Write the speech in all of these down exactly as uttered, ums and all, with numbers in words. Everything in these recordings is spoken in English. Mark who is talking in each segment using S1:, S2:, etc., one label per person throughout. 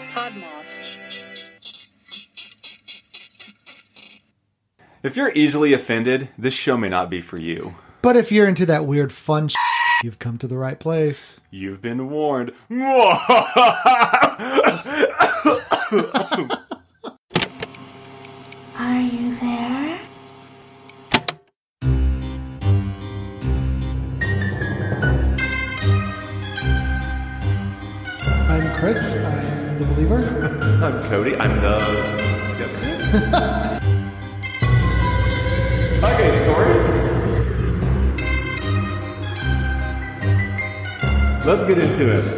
S1: Podmoth.
S2: If you're easily offended, this show may not be for you.
S3: But if you're into that weird fun sh- you've come to the right place.
S2: You've been warned.
S1: Are you there?
S3: I'm Chris. I'm the believer.
S2: I'm Cody. I'm the skeptic. Okay, stories. Let's get into it.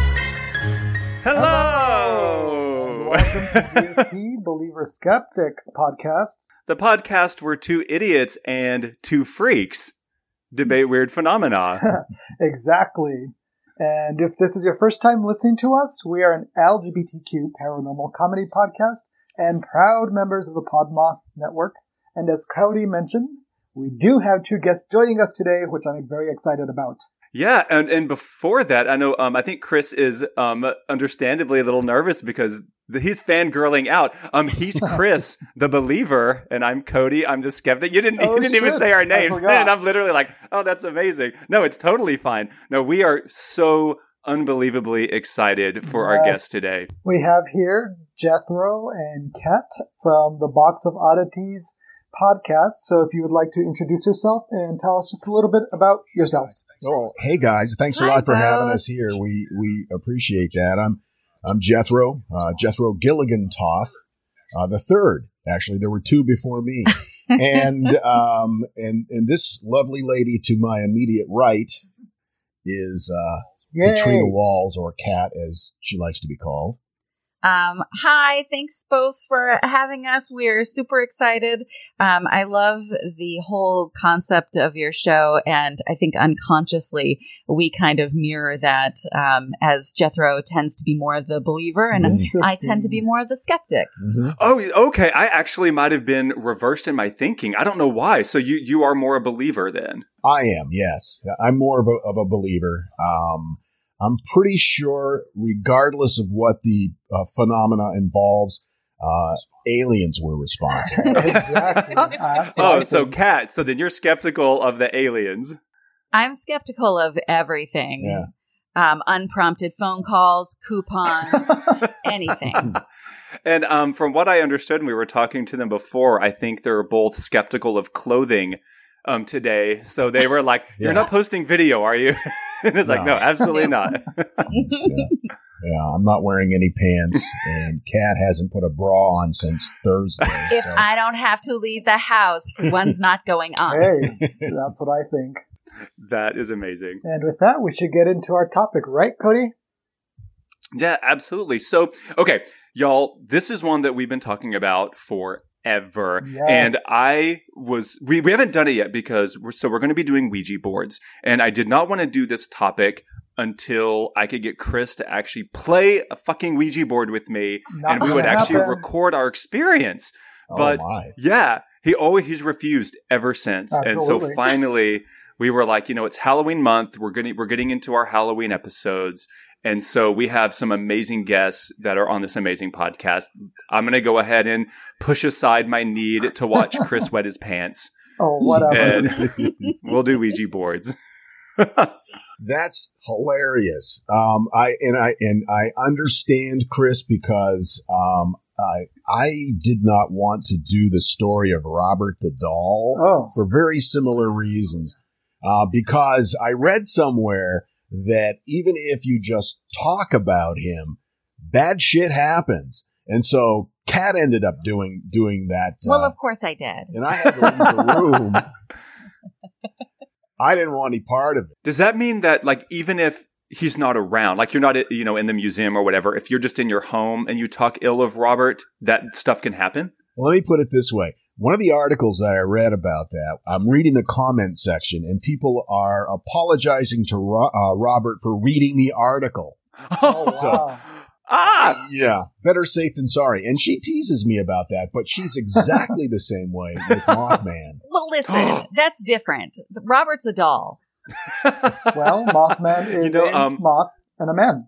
S2: Hello!
S4: Welcome to B S P, Believer Skeptic podcast.
S2: The podcast where two idiots and two freaks debate weird phenomena.
S4: Exactly. And if this is your first time listening to us, we are an L G B T Q paranormal comedy podcast and proud members of the Podmoth Network. And as Cody mentioned, we do have two guests joining us today, which I'm very excited about.
S2: Yeah, and, and before that, I know um, I think Chris is um, understandably a little nervous because the, he's fangirling out. Um, he's Chris, the believer, and I'm Cody, I'm the skeptic. You didn't,
S4: Oh,
S2: you didn't even
S4: shit.
S2: say our
S4: I
S2: names,
S4: forgot.
S2: and I'm literally like, oh, that's amazing. No, it's totally fine. No, we are so unbelievably excited for our
S4: Yes.
S2: guest today.
S4: We have here Jethro and Kat from the Box of Oddities podcast. So if you would like to introduce yourself and tell us just a little bit about yourselves.
S5: Oh, hey guys! Thanks a
S1: Hi,
S5: lot for
S1: both.
S5: having us here. We we appreciate that. I'm I'm Jethro, uh, Jethro Gilligan Toth, uh, the third. Actually, there were two before me, and um and and this lovely lady to my immediate right is uh,
S4: Yay.
S5: Katrina Walls, or Kat, as she likes to be called.
S6: Um, hi, thanks both for having us. We're super excited. Um, I love the whole concept of your show, and I think unconsciously we kind of mirror that, um, as Jethro tends to be more of the believer, and
S4: Interesting.
S6: I tend to be more of the skeptic.
S5: Mm-hmm.
S2: Oh, okay. I actually might have been reversed in my thinking. I don't know why. So you, you are more a believer then.
S5: I am, yes. I'm more of a, of a believer. Um, I'm pretty sure, regardless of what the uh, phenomena involves, uh, aliens were responsible.
S4: Exactly. Uh, that's what
S2: Oh,
S4: I
S2: so
S4: think.
S2: Kat, so then you're skeptical of the aliens.
S6: I'm skeptical of everything.
S5: Yeah.
S6: Um, unprompted phone calls, coupons, anything.
S2: And um, from what I understood, and we were talking to them before, I think they're both skeptical of clothing um, today. So they were like, you're
S5: Yeah.
S2: not posting video, are you? And it's like, no,
S5: No.
S2: absolutely not.
S5: Yeah. Yeah, I'm not wearing any pants, and Kat hasn't put a bra on since Thursday.
S6: If
S5: so-
S6: I don't have to leave the house, one's not going on.
S4: Hey, that's what I think.
S2: That is amazing.
S4: And with that, we should get into our topic, right, Cody?
S2: Yeah, absolutely. So, okay, y'all, this is one that we've been talking about for ever.
S4: Yes.
S2: And I was, we, we haven't done it yet because we're, so we're going to be doing Ouija boards. And I did not want to do this topic until I could get Chris to actually play a fucking Ouija board with me
S4: Not
S2: and we would
S4: gonna
S2: actually
S4: happen.
S2: record our experience.
S5: oh
S2: But
S5: my.
S2: yeah, he always, he's refused ever since. And so
S4: Absolutely.
S2: finally we were like, you know, it's Halloween month. We're getting, we're getting into our Halloween episodes. And so we have some amazing guests that are on this amazing podcast. I'm going to go ahead and push aside my need to watch Chris wet his pants.
S4: Oh, whatever.
S2: And we'll do Ouija boards.
S5: That's hilarious. Um, I and I and I understand Chris because um, I I did not want to do the story of Robert the Doll
S4: Oh.
S5: for very similar reasons. Uh, because I read somewhere that even if you just talk about him, bad shit happens, and so Kat ended up doing doing that.
S6: Well,
S5: uh,
S6: of course I did.
S5: and I had to leave the room. I didn't want any part of it.
S2: Does that mean that, like, even if he's not around, like you're not, you know, in the museum or whatever, if you're just in your home and you talk ill of Robert, that stuff can happen?
S5: Well, let me put it this way. One of the articles that I read about that, I'm reading the comments section, and people are apologizing to Ro- uh, Robert for reading the article.
S4: Oh, wow.
S2: Ah!
S5: Yeah, better safe than sorry. And she teases me about that, but she's exactly the same way with Mothman.
S6: Well, listen, that's different. Robert's a doll.
S4: Well, Mothman is
S2: You know,
S4: a
S2: um,
S4: moth and a man.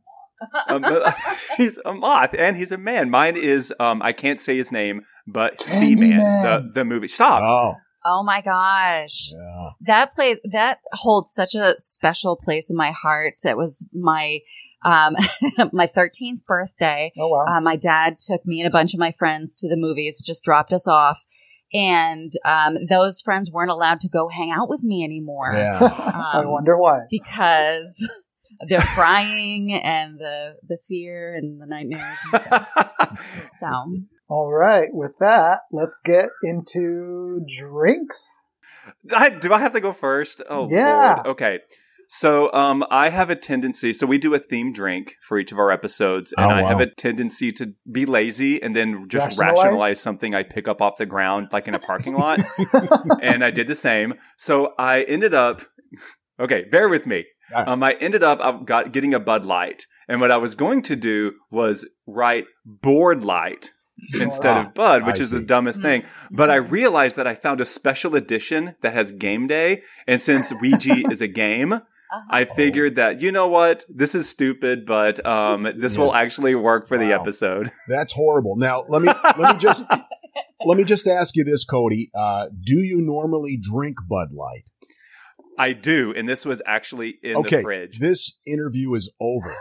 S2: Um, he's a moth, and he's a man. Mine is, um, I can't say his name, but Seaman, the, the movie. Stop.
S5: Oh,
S6: Oh my gosh.
S5: yeah.
S6: That plays that holds such a special place in my heart. It was my um my thirteenth birthday.
S4: Oh, wow.
S6: Uh, my dad took me and a bunch of my friends to the movies, just dropped us off. And um, those friends weren't allowed to go hang out with me anymore.
S5: Yeah.
S4: I
S6: Um,
S4: wonder why.
S6: because they're crying and the the fear and the nightmares and stuff. So
S4: All right. With that, let's get into drinks.
S2: I, do I have to go first? Oh,
S4: Yeah.
S2: Lord. Okay. So um, I have a tendency, so we do a themed drink for each of our episodes, and
S5: Oh,
S2: I have
S5: wow.
S2: a tendency to be lazy and then just
S4: Rationalize?
S2: rationalize something I pick up off the ground, like in a parking lot. And I did the same. So I ended up, okay, bear with me.
S5: All right.
S2: Um, I ended up I got getting a Bud Light, and what I was going to do was write Board Light instead
S5: Ah,
S2: of Bud, which
S5: I
S2: is the
S5: see.
S2: dumbest thing. But I realized that I found a special edition that has Game Day, and since Ouija is a game,
S6: uh-huh.
S2: I figured that, you know what, this is stupid, but um, this will
S5: Yeah.
S2: actually work for the
S5: Wow.
S2: episode.
S5: That's horrible. Now, let me let me just let me just ask you this, Cody. Uh, do you normally drink Bud Light?
S2: I do, and this was actually in
S5: Okay,
S2: the fridge.
S5: this interview is over.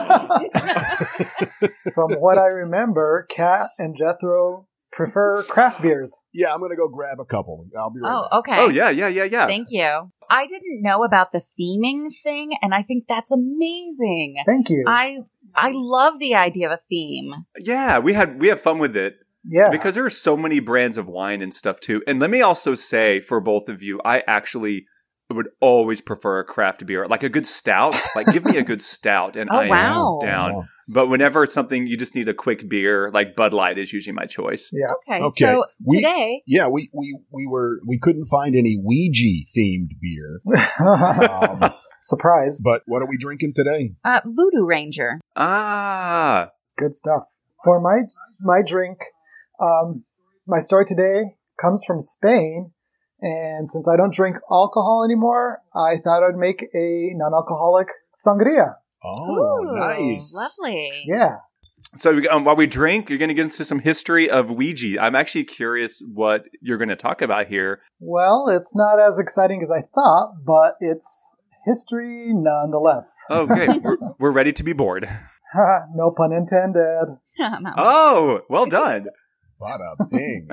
S4: From what I remember, Kat and Jethro prefer craft beers.
S5: Yeah, I'm gonna go grab a couple. I'll be right back.
S6: Oh, okay.
S2: Oh, yeah, yeah, yeah, yeah.
S6: Thank you. I didn't know about the theming thing, and I think that's amazing.
S4: Thank you.
S6: I I love the idea of a theme.
S2: Yeah, we had we have fun with it.
S4: yeah.
S2: Because there are so many brands of wine and stuff too. And let me also say for both of you, I actually would always prefer a craft beer, like a good stout. Like give me a good stout, and
S6: Oh,
S2: I
S6: wow.
S2: am down.
S5: Yeah.
S2: But whenever it's something you just need a quick beer, like Bud Light is usually my choice.
S4: yeah.
S6: Okay,
S5: Okay,
S6: so
S5: we-
S6: today,
S5: Yeah, we we we were we couldn't find any Ouija themed beer. Um,
S4: Surprise.
S5: but what are we drinking today?
S6: uh, Voodoo Ranger.
S2: Ah,
S4: Good stuff. For my my drink, um, my story today comes from Spain, and since I don't drink alcohol anymore, I thought I'd make a non-alcoholic sangria.
S5: Oh,
S6: Ooh,
S5: nice.
S6: Lovely.
S4: Yeah.
S2: so um, while we drink, you're going to get into some history of Ouija. I'm actually curious what you're going to talk about here.
S4: Well, it's not as exciting as I thought, but it's history nonetheless.
S2: Okay, we're, we're ready to be bored.
S4: No pun intended.
S2: Oh, well done.
S5: Bada bing.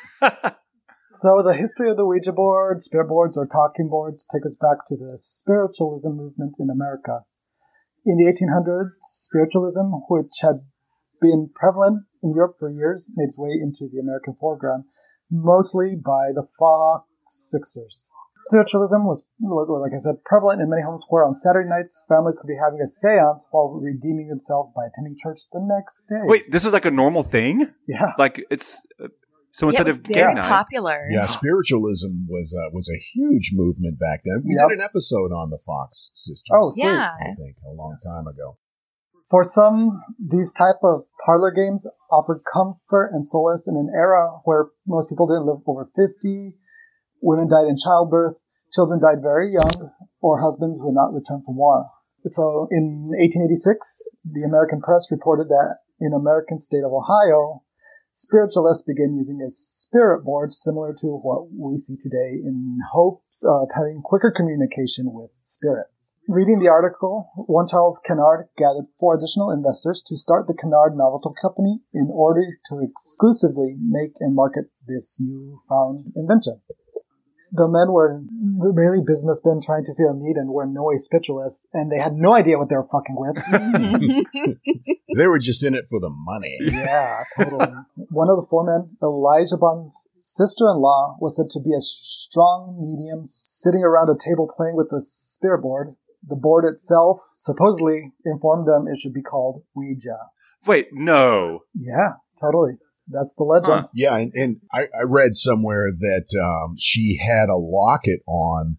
S4: So the history of the Ouija board, spirit boards, or talking boards take us back to the spiritualism movement in America. In the eighteen hundreds, spiritualism, which had been prevalent in Europe for years, made its way into the American foreground, mostly by the Fox Sixers. Spiritualism was, like I said, prevalent in many homes where on Saturday nights, families could be having a seance while redeeming themselves by attending church the next day.
S2: Wait, this is like a normal thing?
S4: Yeah.
S2: Like it's uh, so
S6: Yeah, it
S2: instead
S6: was
S2: of
S6: very
S2: game night.
S6: popular.
S5: Yeah, spiritualism was uh, was a huge movement back then. We
S4: Yep.
S5: did an episode on the Fox sisters.
S4: Oh, sweet.
S6: Yeah.
S5: I think a long time ago.
S4: For some, these type of parlor games offered comfort and solace in an era where most people didn't live over fifty, women died in childbirth, children died very young, or husbands would not return from war. So in eighteen eighty-six, the American press reported that in American state of Ohio, spiritualists began using a spirit board similar to what we see today in hopes of having quicker communication with spirits. Reading the article, one Charles Kennard gathered four additional investors to start the Kennard Novelty Company in order to exclusively make and market this newfound invention. The men were really businessmen trying to feel need and were no way spiritualists, and they had no idea what they were fucking with.
S5: They were just in it for the money.
S4: Yeah, totally. One of the four men, Elijah Bond's sister-in-law, was said to be a strong medium sitting around a table playing with the spirit board. The board itself supposedly informed them it should be called Ouija.
S2: Wait, no.
S4: Yeah, totally. That's the legend.
S5: Yeah, and, and I, I read somewhere that um, she had a locket on,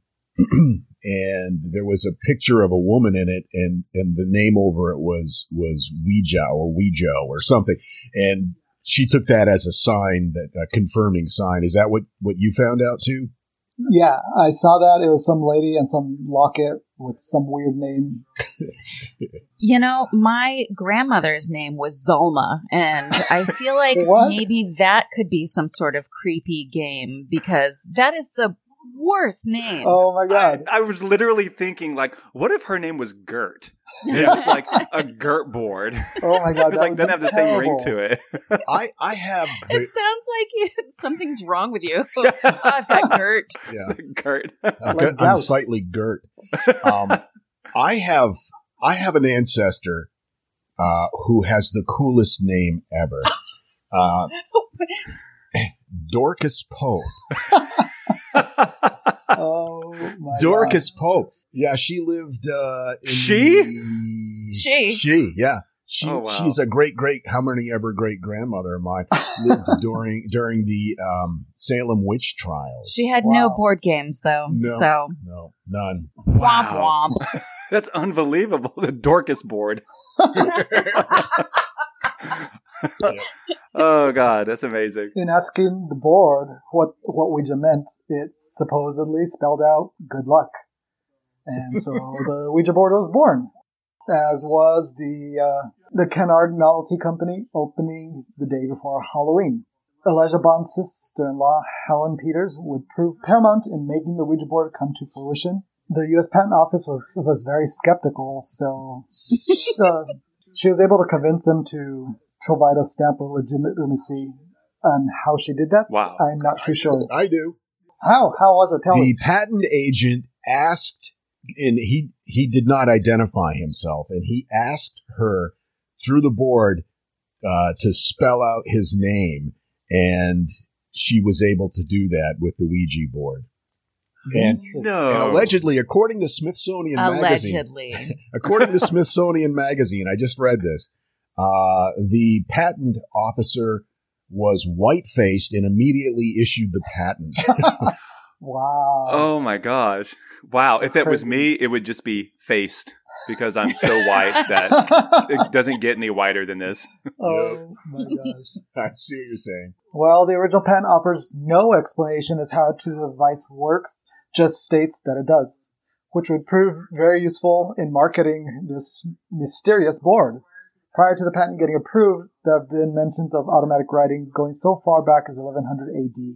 S5: and there was a picture of a woman in it, and, and the name over it was was Ouija or Ouija or something, and she took that as a sign, that a confirming sign. Is that what, what you found out too?
S4: Yeah, I saw that. It was some lady and some locket with some weird name.
S6: You know, my grandmother's name was Zulma, and I feel like
S4: What?
S6: maybe that could be some sort of creepy game because that is the worst name.
S4: Oh my god.
S2: I, I was literally thinking, like, what if her name was Gert? It was like a Gert board.
S4: Oh my god.
S2: It was like, doesn't have the same ring to it.
S5: I, I have,
S6: It sounds like you, something's wrong with you. Oh, I've got Gert.
S5: yeah,
S2: Gert.
S5: uh,
S4: Like gout.
S5: unsightly Gert. Um, I have, I have an ancestor uh, who has the coolest name ever. Uh, Dorcas Pope.
S4: Oh my
S5: Dorcas Pope. Yeah, she lived. Uh, in
S2: She?
S5: the-
S6: She.
S5: She. Yeah. She,
S2: Oh, wow.
S5: She's a great, great, how many ever great grandmother of mine lived during during the um, Salem witch trials.
S6: She had no
S4: Wow.
S6: board games, though.
S5: No.
S6: So,
S5: No, none.
S2: Wow.
S6: womp womp.
S2: That's unbelievable. The Dorcas board. Oh, God. That's amazing.
S4: In asking the board what, what Ouija meant, it supposedly spelled out good luck. And so the Ouija board was born, as was the uh, the Kennard Novelty Company opening the day before Halloween. Elijah Bond's sister-in-law, Helen Peters, would prove paramount in making the Ouija board come to fruition. The U S Patent Office was was very skeptical, so uh, she was able to convince them to provide a stamp of legitimacy. And how she did that,
S2: Wow.
S4: I'm not too sure.
S5: I do.
S4: How? How was it? Tell
S5: The
S4: me.
S5: patent agent asked, and he he did not identify himself, and he asked her through the board uh, to spell out his name, and she was able to do that with the Ouija board. And,
S2: No.
S5: and allegedly, according to Smithsonian Magazine,
S6: Allegedly.
S5: according to Smithsonian Magazine, I just read this, uh, the patent officer was white-faced and immediately issued the patent.
S4: Wow.
S2: Oh, my gosh. Wow.
S4: That's
S2: if it was
S4: crazy.
S2: me, it would just be faced because I'm so white that it doesn't get any whiter than this.
S4: Oh my gosh.
S5: I see what you're saying.
S4: Well, the original patent offers no explanation as how to the device works, just states that it does, which would prove very useful in marketing this mysterious board. Prior to the patent getting approved, there have been mentions of automatic writing going so far back as eleven hundred A D.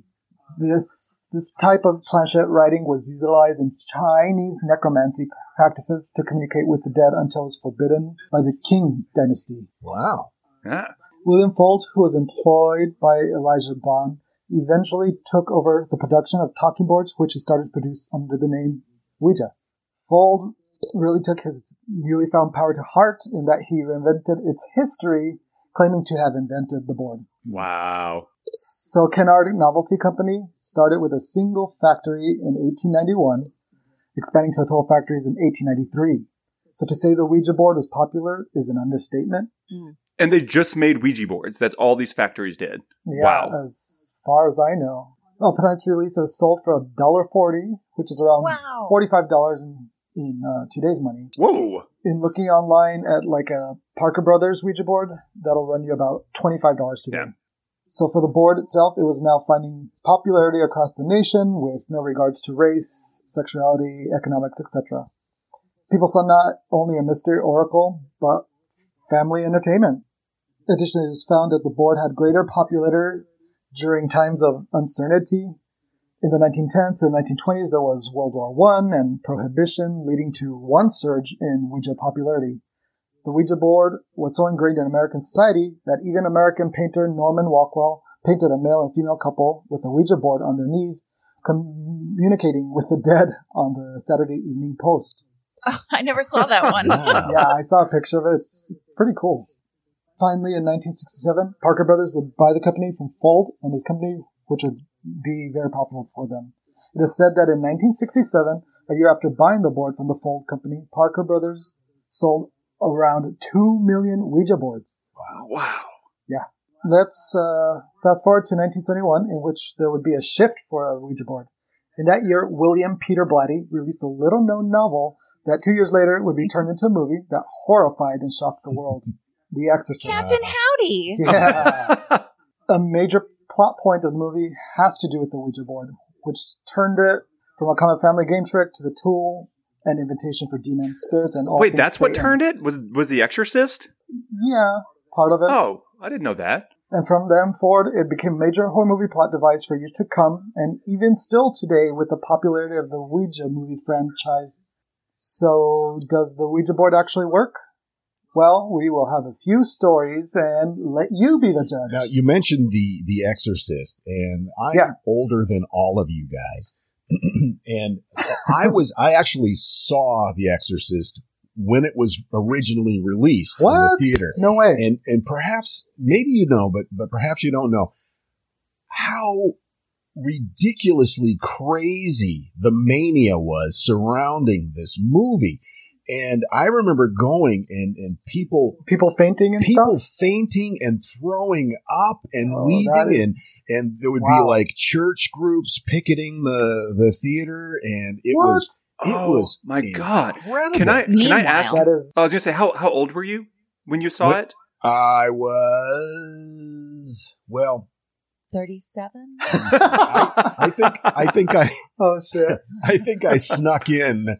S4: This this type of planchette writing was utilized in Chinese necromancy practices to communicate with the dead until it was forbidden by the Qing dynasty.
S5: Wow.
S2: Ah.
S4: William Fold, who was employed by Elijah Bond, eventually took over the production of talking boards, which he started to produce under the name Ouija. Fold really took his newly found power to heart in that he reinvented its history, claiming to have invented the board.
S2: Wow.
S4: So Kennard Novelty Company started with a single factory in eighteen ninety-one, expanding to total factories in eighteen ninety-three. So to say the Ouija board was popular is an understatement.
S2: And they just made Ouija boards. That's all these factories did.
S4: Yeah,
S2: Wow.
S4: as far as I know. Upon its release, it was sold for one dollar forty, which is around
S6: Wow.
S4: forty-five dollars in, in uh, today's money.
S2: Whoa.
S4: In looking online at like a Parker Brothers Ouija board, that'll run you about twenty-five dollars today.
S2: Yeah.
S4: So for the board itself, it was now finding popularity across the nation with no regards to race, sexuality, economics, et cetera. People saw not only a mystery oracle, but family entertainment. Additionally, it was found that the board had greater popularity during times of uncertainty. In the nineteen tens to the nineteen twenties, there was World War One and Prohibition, leading to one surge in Ouija popularity. The Ouija board was so ingrained in American society that even American painter Norman Rockwell painted a male and female couple with a Ouija board on their knees, communicating with the dead on the Saturday Evening Post.
S6: Oh, I never saw that one.
S5: Wow.
S4: Yeah, I saw a picture of it. It's pretty cool. Finally, in nineteen sixty-seven, Parker Brothers would buy the company from Fold and his company, which would be very profitable for them. It is said that in nineteen sixty-seven, a year after buying the board from the Fold company, Parker Brothers sold around two million Ouija boards.
S2: Wow.
S4: Let's uh, fast forward to nineteen seventy-one, in which there would be a shift for a Ouija board. In that year, William Peter Blatty released a little-known novel that two years later would be turned into a movie that horrified and shocked the world. The Exorcist.
S6: Captain Howdy.
S4: Yeah. A major plot point of the movie has to do with the Ouija board, which turned it from a common family game trick to the tool and invitation for demons, spirits, and all
S2: Wait,
S4: things
S2: that's what
S4: Satan.
S2: turned it? Was was The Exorcist?
S4: Yeah, part of it.
S2: Oh, I didn't know that.
S4: And from then forward, it became a major horror movie plot device for years to come, and even still today with the popularity of the Ouija movie franchise. So, does the Ouija board actually work? Well, we will have a few stories and let you be the judge.
S5: Now, you mentioned the the Exorcist, and I'm
S4: Yeah.
S5: older than all of you guys. And so I was, I actually saw The Exorcist when it was originally released in the
S4: What?
S5: theater.
S4: No way.
S5: And and perhaps, maybe you know, but but perhaps you don't know how ridiculously crazy the mania was surrounding this movie. And I remember going and, and people
S4: People fainting and
S5: people
S4: stuff?
S5: fainting and throwing up and
S4: Oh,
S5: leaving,
S4: that is-
S5: and and there would
S4: Wow.
S5: be like church groups picketing the the theater, and it
S4: What?
S5: was it
S2: Oh,
S5: was
S2: my God.
S5: incredible.
S2: Can I can I
S6: Meanwhile-
S2: ask?
S4: That is...
S2: I was gonna say, how how old were you when you saw
S5: What?
S2: it?
S5: I was well.
S6: thirty-seven?
S5: I, I think I think I
S4: Oh, shit.
S5: I think I snuck in.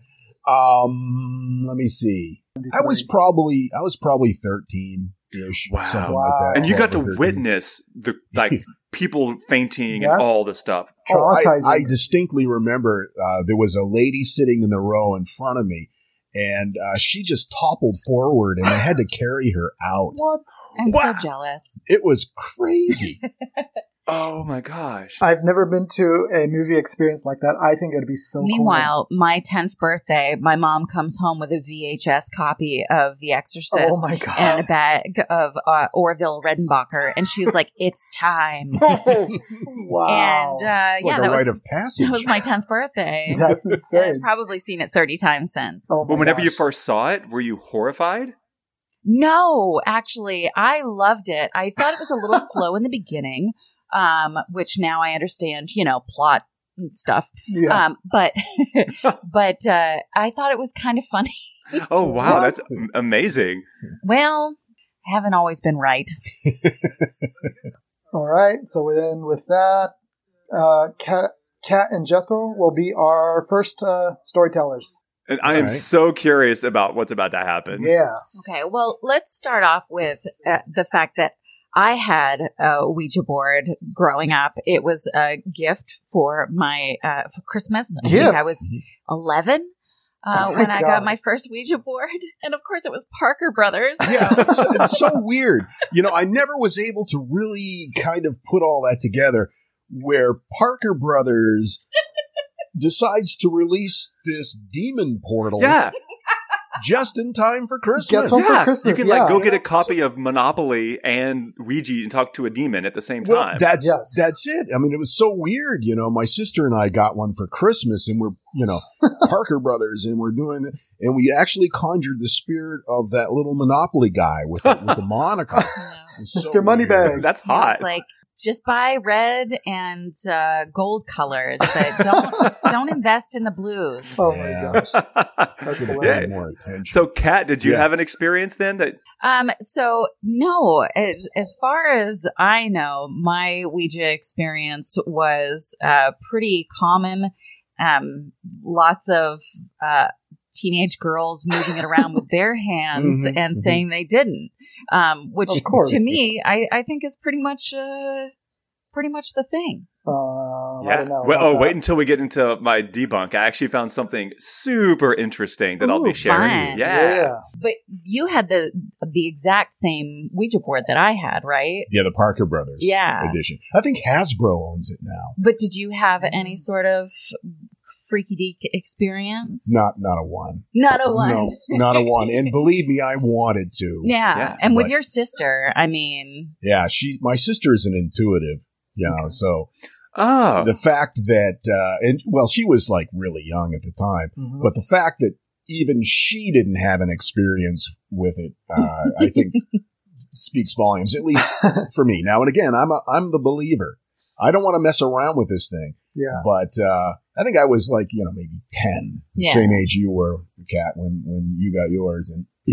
S5: Um, let me see. I was probably I was probably thirteen ish,
S2: Wow.
S5: something
S4: Wow.
S5: like that.
S2: And you got to
S5: twelve or thirteen.
S2: witness the like people fainting and
S4: That's-
S2: all the stuff.
S5: Oh, I,
S4: Traumatizing.
S5: I distinctly remember uh, there was a lady sitting in the row in front of me, and uh, she just toppled forward, and I had to carry her out.
S4: What?
S6: I'm
S2: Wow.
S6: so jealous.
S5: It was crazy.
S2: Oh my gosh.
S4: I've never been to a movie experience like that. I think it'd be so cool.
S6: Meanwhile, my tenth birthday, my mom comes home with a V H S copy of The Exorcist
S4: Oh, my God.
S6: and a bag of uh, Orville Redenbacher, and she's like, "It's time."
S4: Wow.
S6: And uh,
S5: It's
S6: yeah,
S5: like a
S6: that
S5: rite
S6: was
S5: of passage.
S6: that was my tenth birthday.
S4: That's
S6: And
S4: insane.
S6: I've probably seen it thirty times since.
S4: Oh my
S2: Well, whenever you
S4: gosh.
S2: first saw it, were you horrified?
S6: No, actually, I loved it. I thought it was a little slow in the beginning, um, which now I understand, you know, plot and stuff.
S4: Yeah.
S6: Um, but but uh, I thought it was kind of funny.
S2: Oh wow,
S4: What?
S2: that's am- amazing.
S6: Well, I haven't always been right.
S4: All right. So then with that, uh, Kat, Kat and Jethro will be our first uh, storytellers.
S2: And I am
S5: Alright.
S2: so curious about what's about to happen.
S4: Yeah.
S6: Okay, well, let's start off with uh, the fact that I had a Ouija board growing up. It was a gift for my uh, for Christmas. I think
S4: Gift?
S6: I was eleven uh,
S4: Oh my
S6: when I got
S4: God.
S6: my first Ouija board, and of course, it was Parker Brothers.
S5: Yeah, it's, it's so weird. You know, I never was able to really kind of put all that together where Parker Brothers decides to release this demon portal
S2: Yeah,
S5: just in time for Christmas.
S4: Gets home for
S2: yeah.
S4: Christmas,
S2: You can like
S4: yeah.
S2: go get a copy of Monopoly and Ouija and talk to a demon at the same
S5: Well,
S2: time.
S5: that's
S4: Yes.
S5: that's it. I mean, it was so weird. You know, my sister and I got one for Christmas, and we're you know Parker Brothers, and we're doing it, and we actually conjured the spirit of that little Monopoly guy with the, with the monocle.
S6: Yeah.
S5: It was so
S4: Mister Moneybags.
S5: weird.
S2: That's
S6: Yeah,
S2: hot.
S6: it's like just buy red and uh, gold colors, but don't don't invest in the blues.
S4: Oh
S5: Yeah.
S4: my gosh. That's
S5: Should have
S4: hilarious.
S5: paid more attention.
S2: So, Kat, did you
S5: Yeah.
S2: have an experience then that?
S6: Um, so no, as, as far as I know, my Ouija experience was uh, pretty common. Um, lots of uh, teenage girls moving it around with their hands
S5: Mhm,
S6: and
S5: mhm.
S6: saying they didn't, um, which
S4: Of course.
S6: to me, I, I think is pretty much uh, pretty much the thing.
S4: Uh, I
S2: Yeah.
S4: don't know.
S2: Well,
S4: about
S2: oh,
S4: that.
S2: wait until we get into my debunk. I actually found something super interesting that I'll be
S6: Ooh,
S2: sharing.
S6: fun.
S2: Yeah.
S4: Yeah.
S6: But you had the the exact same Ouija board that I had, right?
S5: Yeah, the Parker Brothers
S6: Yeah.
S5: edition. I think Hasbro owns it now.
S6: But did you have any sort of freaky deek experience?
S5: Not not a one.
S6: Not a one.
S5: No, not a one. And believe me, I wanted to.
S6: Yeah.
S2: Yeah,
S6: and with
S5: but-
S6: your sister, I mean,
S5: Yeah, she my sister is an intuitive, you know, so
S2: Oh.
S5: the fact that uh and well, she was like really young at the time,
S4: Mhm.
S5: but the fact that even she didn't have an experience with it, uh, I think speaks volumes, at least for me. Now and again, I'm a, I'm the believer. I don't want to mess around with this thing.
S4: Yeah.
S5: But uh, I think I was like, you know, maybe ten,
S6: Yeah.
S5: same age you were, Kat, when, when you got yours. And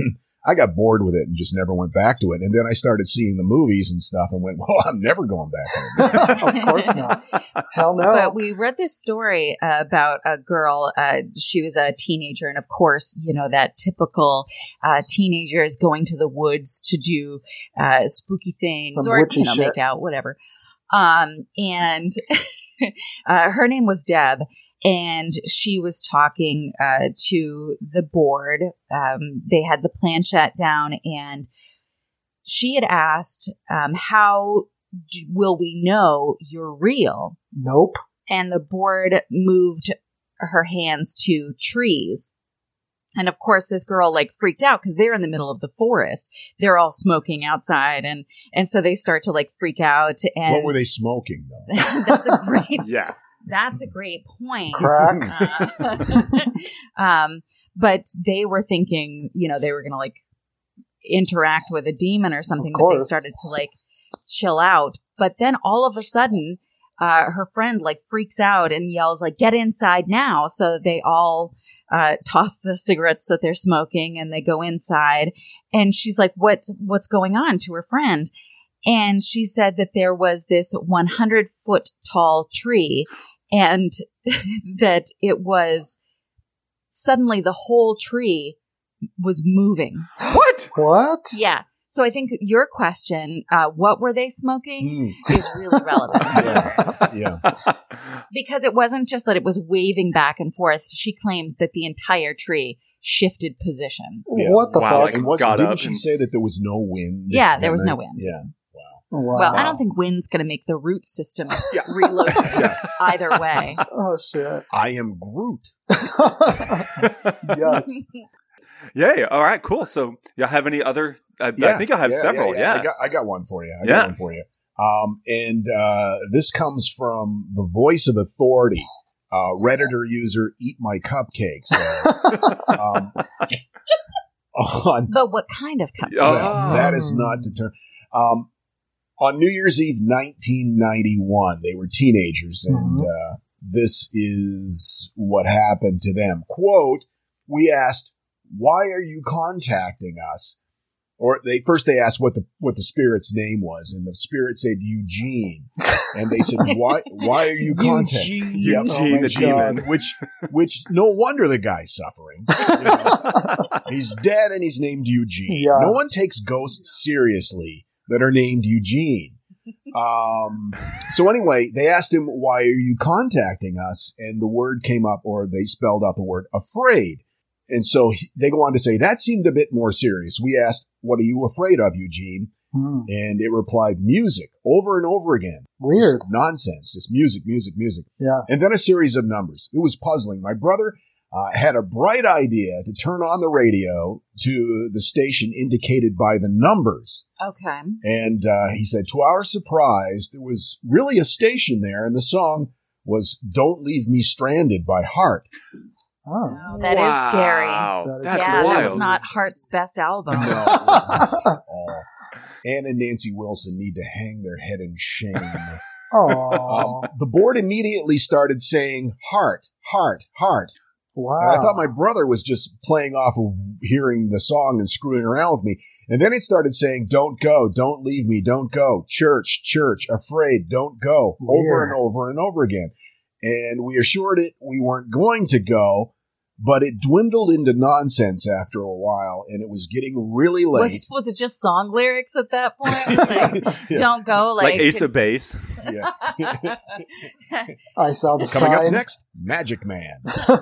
S5: I got bored with it and just never went back to it. And then I started seeing the movies and stuff and went, well, I'm never going back to it.
S4: Of course not. Hell no.
S6: But we read this story uh, about a girl. Uh, she was a teenager. And of course, you know, that typical uh, teenager is going to the woods to do uh, spooky things
S4: Some
S6: or,
S4: witchy
S6: you know,
S4: shit.
S6: make out, whatever. Um, and uh, her name was Deb. And she was talking uh, to the board. Um, they had the planchette down, and she had asked, um, how d- will we know you're real?
S4: Nope.
S6: And the board moved her hands to trees. And of course, this girl like freaked out because they're in the middle of the forest. They're all smoking outside. And, and so they start to like freak out. And
S5: What were they smoking, though?
S6: that's a great,
S2: Yeah.
S6: that's a great point.
S4: Crack.
S6: Uh, um, but they were thinking, you know, they were going to like interact with a demon or something,
S4: Of
S6: but they
S4: course.
S6: started to like chill out. But then all of a sudden, uh, her friend like freaks out and yells like, get inside now. So they all, uh, toss the cigarettes that they're smoking and they go inside. And she's like, what, what's going on to her friend? And she said that there was this one hundred foot tall tree and that it was suddenly the whole tree was moving.
S2: What?
S4: What?
S6: Yeah. So I think your question, uh, what were they smoking,
S5: Mm.
S6: is really relevant.
S5: Yeah, yeah.
S6: Because it wasn't just that it was waving back and forth. She claims that the entire tree shifted position.
S5: Yeah.
S4: What the
S2: Wow,
S4: fuck?
S2: like-
S5: And was,
S2: got
S5: didn't
S2: up
S5: she
S2: and-
S5: say that there was no wind?
S6: Yeah, there
S5: that
S6: was no
S5: night?
S6: wind.
S5: Yeah.
S4: Wow.
S6: Well, I don't think wind's going to make the root system
S5: Yeah.
S6: reload
S5: Yeah.
S6: either way.
S4: Oh, shit.
S5: I am Groot.
S4: Yes.
S2: Yay. All right, cool. So y'all have any other, I, I think I have several. Yeah.
S5: I got, I got one for you. I
S2: Yeah.
S5: got one for you. Um, and uh, this comes from the voice of authority, uh, Redditor user Eat My Cupcakes. Uh, um, on
S6: But what kind of company?
S2: Oh.
S5: Well, that is not determined. Um, on New Year's Eve, nineteen ninety-one, they were teenagers, and uh, this is what happened to them. Quote, we asked, why are you contacting us? Or they first they asked what the what the spirit's name was, and the spirit said Eugene, and they said, "Why why are you contacting
S2: Eugene,
S5: Yep.
S2: Eugene the demon.
S5: Which which no wonder the guy's suffering. You know? He's dead and he's named Eugene.
S4: Yeah.
S5: No one takes ghosts seriously that are named Eugene. Um. So anyway, they asked him, "Why are you contacting us?" And the word came up, or they spelled out the word "afraid." And so he, they go on to say, that seemed a bit more serious. We asked, what are you afraid of, Eugene?
S4: Hmm.
S5: And it replied, music, over and over again.
S4: Weird.
S5: Just nonsense, just music, music, music.
S4: Yeah.
S5: And then a series of numbers. It was puzzling. My brother uh, had a bright idea to turn on the radio to the station indicated by the numbers.
S6: Okay.
S5: And uh, he said, to our surprise, there was really a station there, and the song was Don't Leave Me Stranded by Heart.
S4: Oh.
S6: Oh, that is scary.
S2: Wow.
S4: That is
S2: That's
S6: yeah,
S2: wild.
S6: that was not Heart's best album.
S5: No, it was not at all. Ann and Nancy Wilson need to hang their head in shame.
S4: Oh.
S5: Um, the board immediately started saying, heart, heart, heart.
S4: Wow.
S5: And I thought my brother was just playing off of hearing the song and screwing around with me. And then it started saying, don't go, don't leave me, don't go. Church, church, afraid, don't go. Over
S4: Weird.
S5: and over and over again. And we assured it we weren't going to go, but it dwindled into nonsense after a while, and it was getting really
S6: Was,
S5: late.
S6: was it just song lyrics at that point? Like,
S5: Yeah.
S6: don't go. Like,
S2: Like Ace
S6: it's-
S2: of Base.
S5: Yeah.
S4: I saw the
S5: Coming
S4: sign.
S5: up next, Magic Man.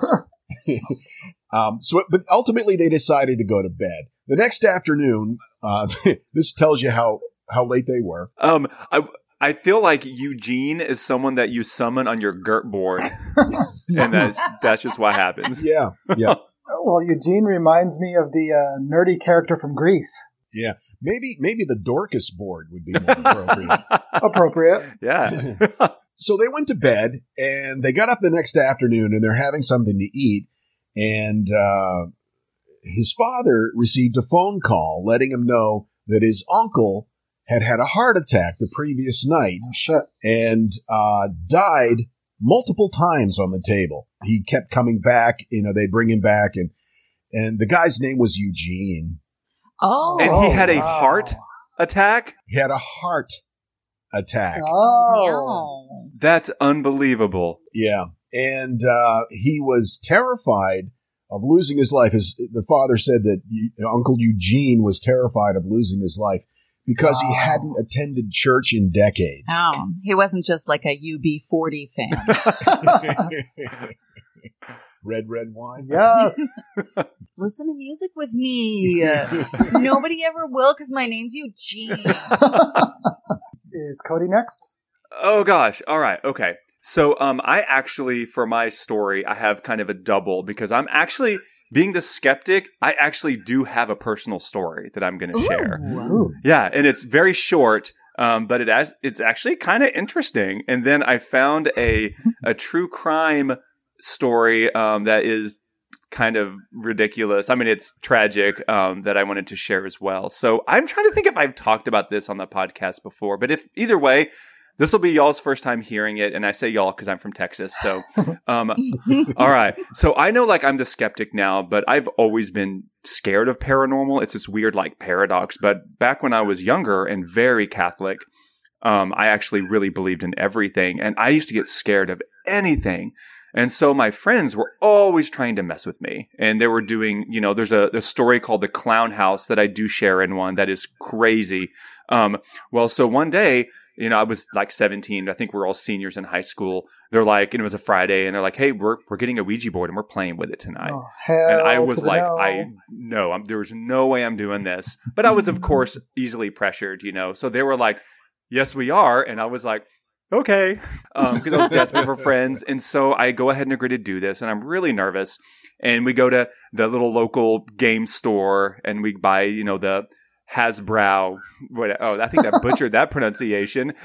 S5: um, so, but ultimately they decided to go to bed. The next afternoon, uh, this tells you how, how late they were.
S2: Um, I I feel like Eugene is someone that you summon on your G U R T board, and that's that's just what happens.
S5: Yeah, yeah,
S4: Well, Eugene reminds me of the uh, nerdy character from Grease.
S5: yeah. Maybe, maybe the Dorcas board would be more appropriate.
S4: Appropriate.
S2: Yeah.
S5: So they went to bed, and they got up the next afternoon, and they're having something to eat. And uh, his father received a phone call letting him know that his uncle had had a heart attack the previous night
S4: Oh, shit.
S5: and uh, died multiple times on the table. He kept coming back. You know, they bring him back, and and the guy's name was Eugene.
S6: Oh.
S2: and he had a
S4: wow.
S2: heart attack.
S5: He had a heart attack.
S4: Oh.
S6: Meow.
S2: That's unbelievable.
S5: Yeah. And uh, he was terrified of losing his life. His, the father said that you, Uncle Eugene was terrified of losing his life because
S4: Wow.
S5: he hadn't attended church in decades.
S6: Oh, he wasn't just like a U B forty fan.
S5: Red, red wine?
S4: Yes.
S6: Listen to music with me. Nobody ever will because my name's Eugene.
S4: Is Cody next?
S2: Oh gosh. All right. Okay. So um I actually for my story I have kind of a double because I'm actually being the skeptic, I actually do have a personal story that I'm going to share.
S4: Ooh.
S2: Yeah, and it's very short, um, but it has, it's actually kind of interesting. And then I found a a true crime story um, that is kind of ridiculous. I mean, it's tragic um, that I wanted to share as well. So I'm trying to think if I've talked about this on the podcast before, but if either way, this will be y'all's first time hearing it. And I say y'all because I'm from Texas. So, um, all right. So I know like I'm the skeptic now, but I've always been scared of paranormal. It's this weird like paradox. But back when I was younger and very Catholic, um, I actually really believed in everything. And I used to get scared of anything. And so my friends were always trying to mess with me. And they were doing, you know, there's a, a story called The Clown House that I do share in one that is crazy. Um, well, so one day, you know, I was like seventeen. I think we're all seniors in high school. They're like, and it was a Friday, and they're like, "Hey, we're we're getting a Ouija board and we're playing with it tonight."
S4: Oh, hell
S2: and I
S4: to
S2: was
S4: the
S2: like,
S4: no.
S2: "I no, I'm, there was no way I'm doing this." But I was, of course, easily pressured. You know, so they were like, "Yes, we are," and I was like, "Okay," um, because I was desperate for friends. And so I go ahead and agree to do this, and I'm really nervous. And we go to the little local game store, and we buy, you know, the Hasbro, what, oh, I think I butchered that pronunciation.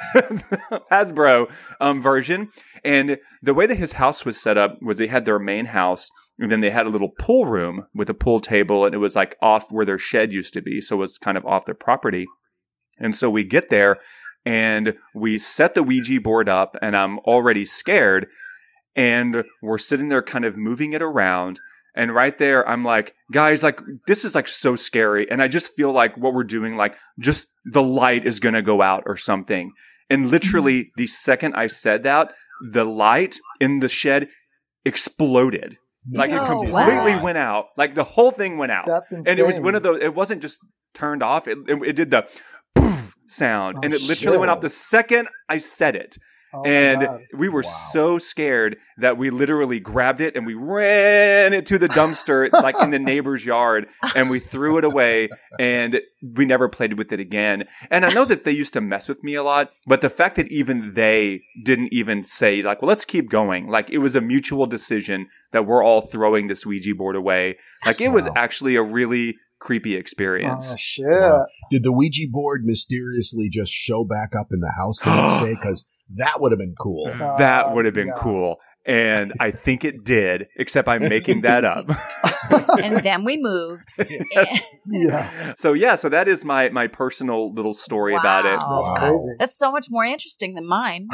S2: Hasbro um, version. And the way that his house was set up was they had their main house, and then they had a little pool room with a pool table, and it was like off where their shed used to be. So it was kind of off their property. And so we get there, and we set the Ouija board up, and I'm already scared. And we're sitting there kind of moving it around. And right there, I'm like, guys, like, this is like so scary. And I just feel like what we're doing, like, just the light is going to go out or something. And literally, the second I said that, the light in the shed exploded. Like,
S6: No,
S2: it completely
S6: wow.
S2: went out. Like, the whole thing went out.
S4: That's insane.
S2: And it was one of those, it wasn't just turned off. It, it, it did the poof sound.
S4: Oh,
S2: and it literally
S4: shit.
S2: went off the second I said it.
S4: Oh, my
S2: And
S4: God.
S2: we were
S5: Wow.
S2: so scared that we literally grabbed it and we ran it to the dumpster, like in the neighbor's yard, and we threw it away, and we never played with it again. And I know that they used to mess with me a lot, but the fact that even they didn't even say, like, well, let's keep going. Like, it was a mutual decision that we're all throwing this Ouija board away. Like, it was
S5: Wow.
S2: actually a really creepy experience.
S4: Oh, shit.
S5: Wow. Did the Ouija board mysteriously just show back up in the house the next day? Because that would have been cool.
S2: That would have been
S4: yeah.
S2: cool. And I think it did, except I'm making that up.
S6: And then we moved.
S4: Yeah.
S2: So yeah, so that is my my personal little story about it.
S6: Wow.
S4: That's crazy.
S6: That's so much more interesting than mine.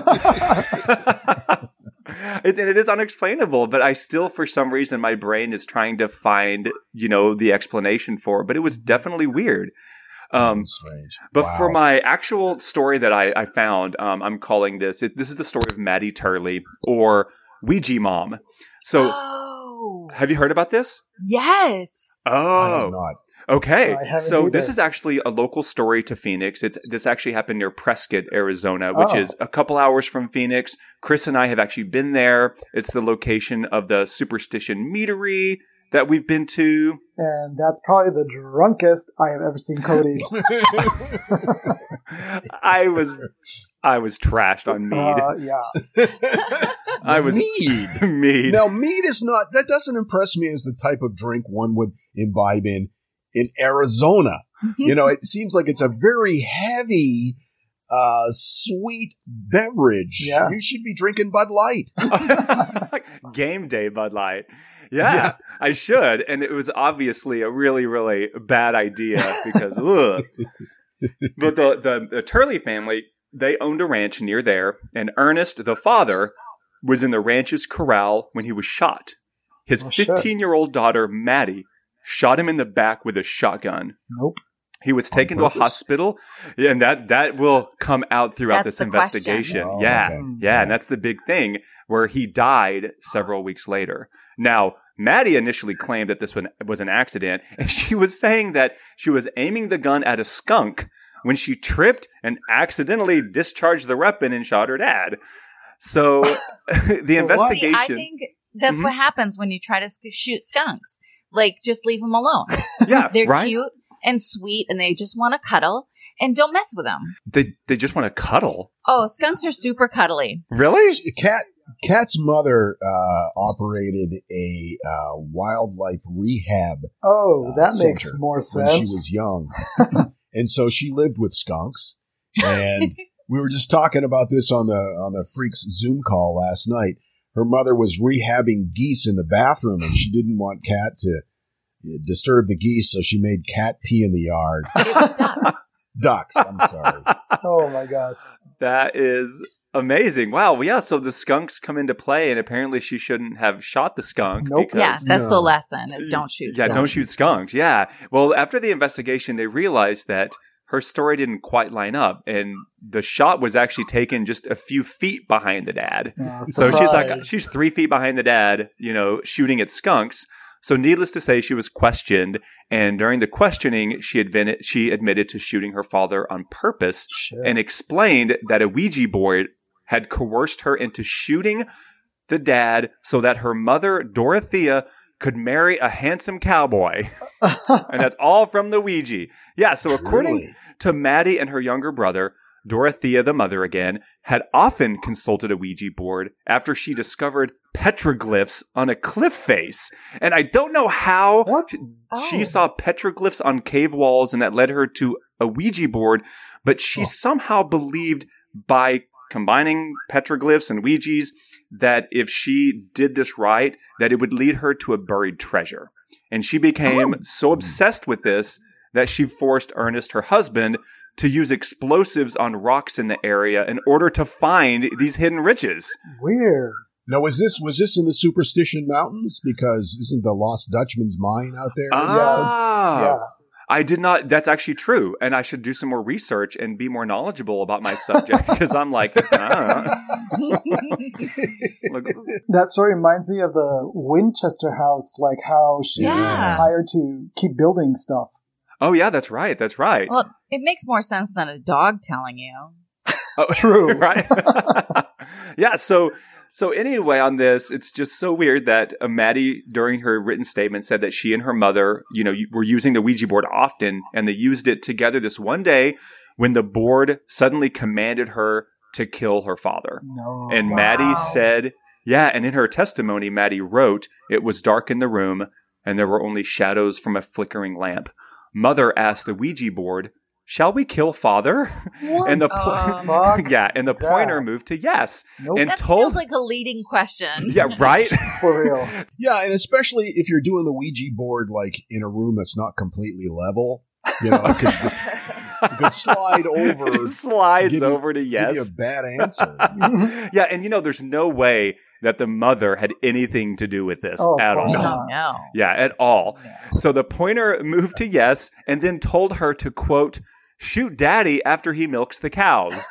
S2: it, and it is unexplainable, but I still, for some reason, my brain is trying to find, you know, the explanation for it. But it was definitely weird. Um,
S5: That's strange.
S2: But
S5: Wow.
S2: for my actual story that I, I found, um, I'm calling this, it, this is the story of Maddie Turley, or Ouija Mom. So
S6: Oh,
S2: have you heard about this?
S6: yes.
S5: I have
S2: Oh,
S5: not.
S2: okay.
S4: I haven't
S2: So this
S4: either.
S2: is actually a local story to Phoenix. It's this actually happened near Prescott, Arizona, which
S4: Oh.
S2: is a couple hours from Phoenix. Chris and I have actually been there. It's the location of the Superstition Meadery that we've been to.
S4: And that's probably the drunkest I have ever seen Cody.
S2: I was I was trashed on mead.
S4: Uh, yeah.
S2: I was
S5: mead.
S2: mead.
S5: Now, mead is not, that doesn't impress me as the type of drink one would imbibe in, in Arizona. You know, it seems like it's a very heavy, uh, sweet beverage.
S4: Yeah.
S5: You should be drinking Bud Light.
S2: Game day Bud Light. Yeah,
S5: Yeah.
S2: I should. And it was obviously a really, really bad idea because, ugh. But the, the, the Turley family, they owned a ranch near there, and Ernest, the father, was in the ranch's corral when he was shot. His
S4: Oh, shit.
S2: fifteen-year-old daughter, Maddie, shot him in the back with a shotgun.
S4: Nope.
S2: He was taken to a
S5: purpose?
S2: hospital, yeah, and that that will come out throughout
S6: That's
S2: this
S6: the question.
S2: investigation.
S5: Oh,
S2: yeah,
S5: okay.
S2: yeah, and that's the big thing where he died several weeks later. Now, Maddie initially claimed that this one was an accident, and she was saying that she was aiming the gun at a skunk when she tripped and accidentally discharged the weapon and shot her dad. So the
S6: See,
S2: investigation.
S6: I think that's
S2: Mhm.
S6: what happens when you try to sc- shoot skunks. Like, just leave them alone.
S2: yeah,
S6: They're
S2: right?
S6: cute and sweet, and they just want to cuddle, and don't mess with them.
S2: They they just want to cuddle.
S6: Oh, skunks are super cuddly.
S2: Really?
S5: Cat Cat's mother uh, operated a uh, wildlife rehab
S4: Oh,
S5: uh,
S4: that makes
S5: center
S4: more
S5: when
S4: sense.
S5: she was young, and so she lived with skunks. And we were just talking about this on the on the Freaks Zoom call last night. Her mother was rehabbing geese in the bathroom, and she didn't want Cat to disturb the geese, so she made Cat pee in the yard.
S6: It was ducks.
S5: Ducks. I'm sorry.
S4: Oh my gosh.
S2: That is amazing. Wow. Well, yeah. So the skunks come into play, and apparently she shouldn't have shot the skunk.
S4: Nope.
S2: Because,
S6: Yeah, that's
S5: No.
S6: the lesson, is don't shoot
S2: Yeah,
S6: skunks.
S2: don't shoot skunks. Yeah. Well, after the investigation, they realized that her story didn't quite line up, and the shot was actually taken just a few feet behind the dad.
S4: Oh,
S2: So she's like,
S4: surprise.
S2: she's three feet behind the dad, you know, shooting at skunks. So needless to say, she was questioned, and during the questioning, she admitted she admitted to shooting her father on purpose,
S4: Shit.
S2: and explained that a Ouija board had coerced her into shooting the dad so that her mother, Dorothea, could marry a handsome cowboy. And that's all from the Ouija. Yeah, so according
S5: Really?
S2: to Maddie and her younger brother, Dorothea, the mother again, had often consulted a Ouija board after she discovered petroglyphs on a cliff face. And I don't know how
S4: What?
S2: she
S6: Oh.
S2: saw petroglyphs on cave walls and that led her to a Ouija board, but she
S5: Oh.
S2: somehow believed by combining petroglyphs and Ouijas that if she did this right, that it would lead her to a buried treasure. And she became so obsessed with this that she forced Ernest, her husband, to use explosives on rocks in the area in order to find these hidden riches.
S4: Weird.
S5: Now, was this was this in the Superstition Mountains? Because isn't the Lost Dutchman's mine out there?
S2: Ah,
S4: Yeah.
S2: I did not. That's actually true, and I should do some more research and be more knowledgeable about my subject because I'm like, ah. Look,
S4: That story reminds me of the Winchester house, like how she
S6: Yeah.
S4: hired to keep building stuff.
S2: oh yeah, that's right, that's right.
S6: Well, it makes more sense than a dog telling you.
S2: Oh,
S4: True.
S2: right? Yeah. So, so anyway, on this, it's just so weird that uh, Maddie, during her written statement, said that she and her mother, you know, were using the Ouija board often, and they used it together this one day when the board suddenly commanded her to kill her father.
S4: No.
S2: And
S6: Wow.
S2: Maddie said, yeah, and in her testimony, Maddie wrote, it was dark in the room, and there were only shadows from a flickering lamp. Mother asked the Ouija board, shall we kill father?
S4: What?
S2: And the
S6: Um,
S2: po- yeah, and the pointer
S4: that?
S2: moved to yes.
S4: Nope.
S2: And
S6: That
S2: told
S6: feels like a leading question.
S2: yeah, right.
S4: For real.
S5: Yeah, and especially if you're doing the Ouija board like in a room that's not completely level, you know, it could, it could slide over,
S2: It slides
S5: give you-
S2: over to
S5: give you
S2: yes.
S5: a bad answer.
S2: Yeah, and you know, there's no way that the mother had anything to do with this
S4: Oh, of
S2: at
S4: course
S2: all.
S4: not.
S6: Oh, no.
S2: Yeah, at all.
S6: No.
S2: So the pointer moved to yes, and then told her to quote, shoot daddy after he milks the cows.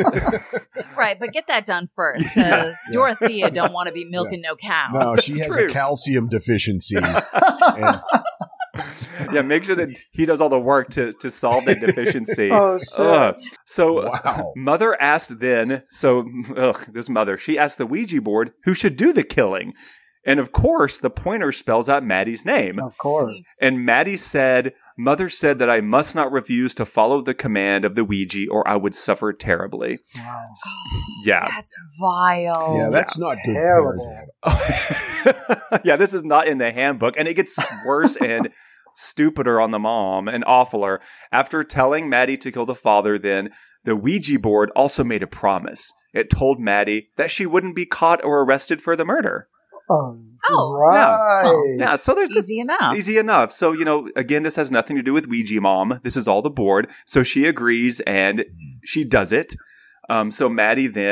S6: Right, but get that done first, because Dorothea don't want to be milking no cows.
S5: No, she
S2: That's
S5: has
S2: true.
S5: a calcium deficiency. And
S2: Yeah, make sure that he does all the work to, to solve that deficiency.
S4: Oh, shit.
S2: Ugh. So
S5: Wow.
S2: mother asked then, so ugh, this mother, she asked the Ouija board who should do the killing. And of course, the pointer spells out Maddie's name.
S4: Of course.
S2: And Maddie said, mother said that I must not refuse to follow the command of the Ouija or I would suffer terribly.
S4: Wow.
S2: Yeah.
S6: That's vile.
S5: yeah, that's not good
S4: Terrible.
S5: parenting.
S2: Yeah, this is not in the handbook. And it gets worse and stupider on the mom and awfuler. After telling Maddie to kill the father, then, the Ouija board also made a promise. It told Maddie that she wouldn't be caught or arrested for the murder.
S4: Oh,
S6: Oh,
S4: right.
S2: Yeah, so there's this
S6: Easy enough.
S2: Easy enough. So, you know, again, this has nothing to do with Ouija Mom. This is all the board. So she agrees and she does it. Um, so Maddie then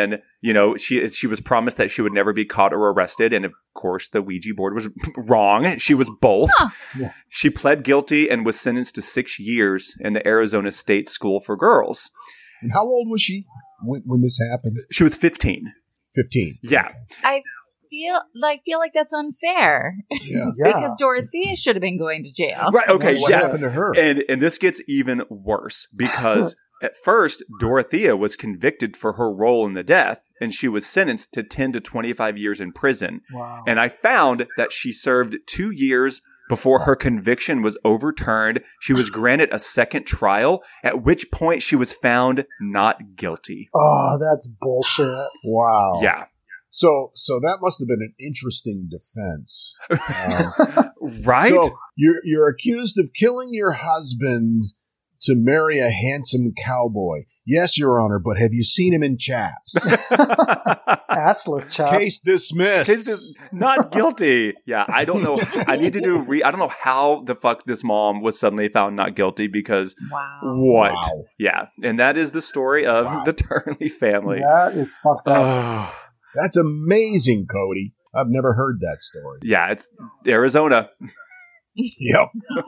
S2: You know, she she was promised that she would never be caught or arrested, and of course, the Ouija board was wrong. She was both.
S6: Huh.
S4: Yeah.
S2: She pled guilty and was sentenced to six years in the Arizona State School for Girls.
S5: And how old was she when, when this happened?
S2: She was fifteen.
S5: fifteen.
S2: Yeah.
S6: I feel like feel like that's unfair
S5: Yeah.
S4: Yeah.
S6: because Dorothea should have been going to jail.
S2: Right. Okay.
S5: What
S2: yeah.
S5: happened to her?
S2: And and this gets even worse because at first Dorothea was convicted for her role in the death, and she was sentenced to ten to twenty-five years in prison.
S4: Wow.
S2: And I found that she served two years before her conviction was overturned. She was granted a second trial, at which point she was found not guilty.
S4: Oh, that's bullshit.
S5: Wow.
S2: Yeah.
S5: So, so that must have been an interesting defense. Um,
S2: Right?
S5: So you're you're accused of killing your husband to marry a handsome cowboy. Yes, Your Honor, but have you seen him in chaps?
S4: Assless chaps.
S5: Case dismissed.
S2: Case is not guilty. Yeah, I don't know. I need to do. Re- I don't know how the fuck this mom was suddenly found not guilty because
S6: Wow.
S2: what?
S5: Wow.
S2: Yeah, and that is the story of
S5: Wow.
S2: the Turnley family.
S4: That is fucked up.
S2: Oh,
S5: That's amazing, Cody. I've never heard that story.
S2: yeah, it's Arizona.
S5: Yep.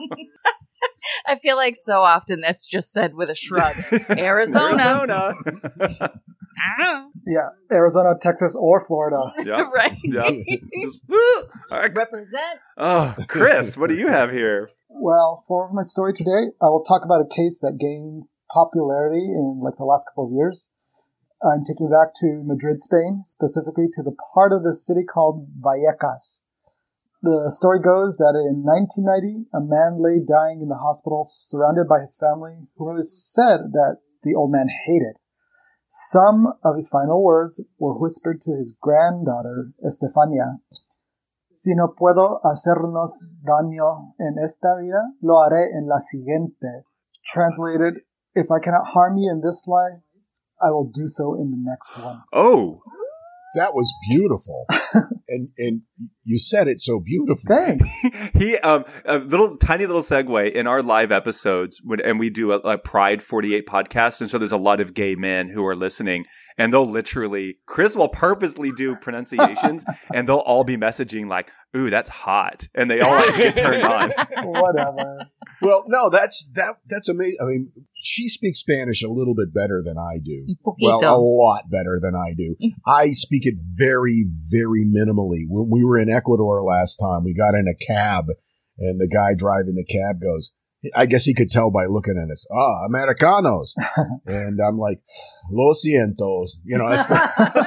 S6: I feel like so often that's just said with a shrug. Arizona.
S2: Arizona.
S6: Ah.
S4: Yeah, Arizona, Texas, or Florida.
S2: Yep.
S6: Right.
S2: Yep. Just, woo. All right.
S6: Represent.
S2: Oh, Chris, what do you have here?
S4: Well, for my story today, I will talk about a case that gained popularity in like the last couple of years. I'm taking back to Madrid, Spain, specifically to the part of the city called Vallecas. The story goes that in nineteen ninety, a man lay dying in the hospital surrounded by his family, whom it was said that the old man hated. Some of his final words were whispered to his granddaughter, Estefania. Si no puedo hacernos daño en esta vida, lo haré en la siguiente. Translated, if I cannot harm you in this life, I will do so in the next one.
S2: Oh,
S5: That was beautiful. and and you said it so beautifully.
S4: Thanks.
S2: he um a little tiny little segue in our live episodes when and we do a, a Pride forty-eight podcast, and so there's a lot of gay men who are listening, and they'll literally Chris will purposely do pronunciations, and they'll all be messaging like, "Ooh, that's hot," and they all like, get turned on.
S4: Whatever.
S5: Well, no, that's that that's amazing. I mean, she speaks Spanish a little bit better than I do.
S6: Poquito.
S5: Well, a lot better than I do. I speak it very, very minimally. When we were in Ecuador last time, we got in a cab, and the guy driving the cab goes, I guess he could tell by looking at us, ah, Americanos. And I'm like, lo siento. You know, that's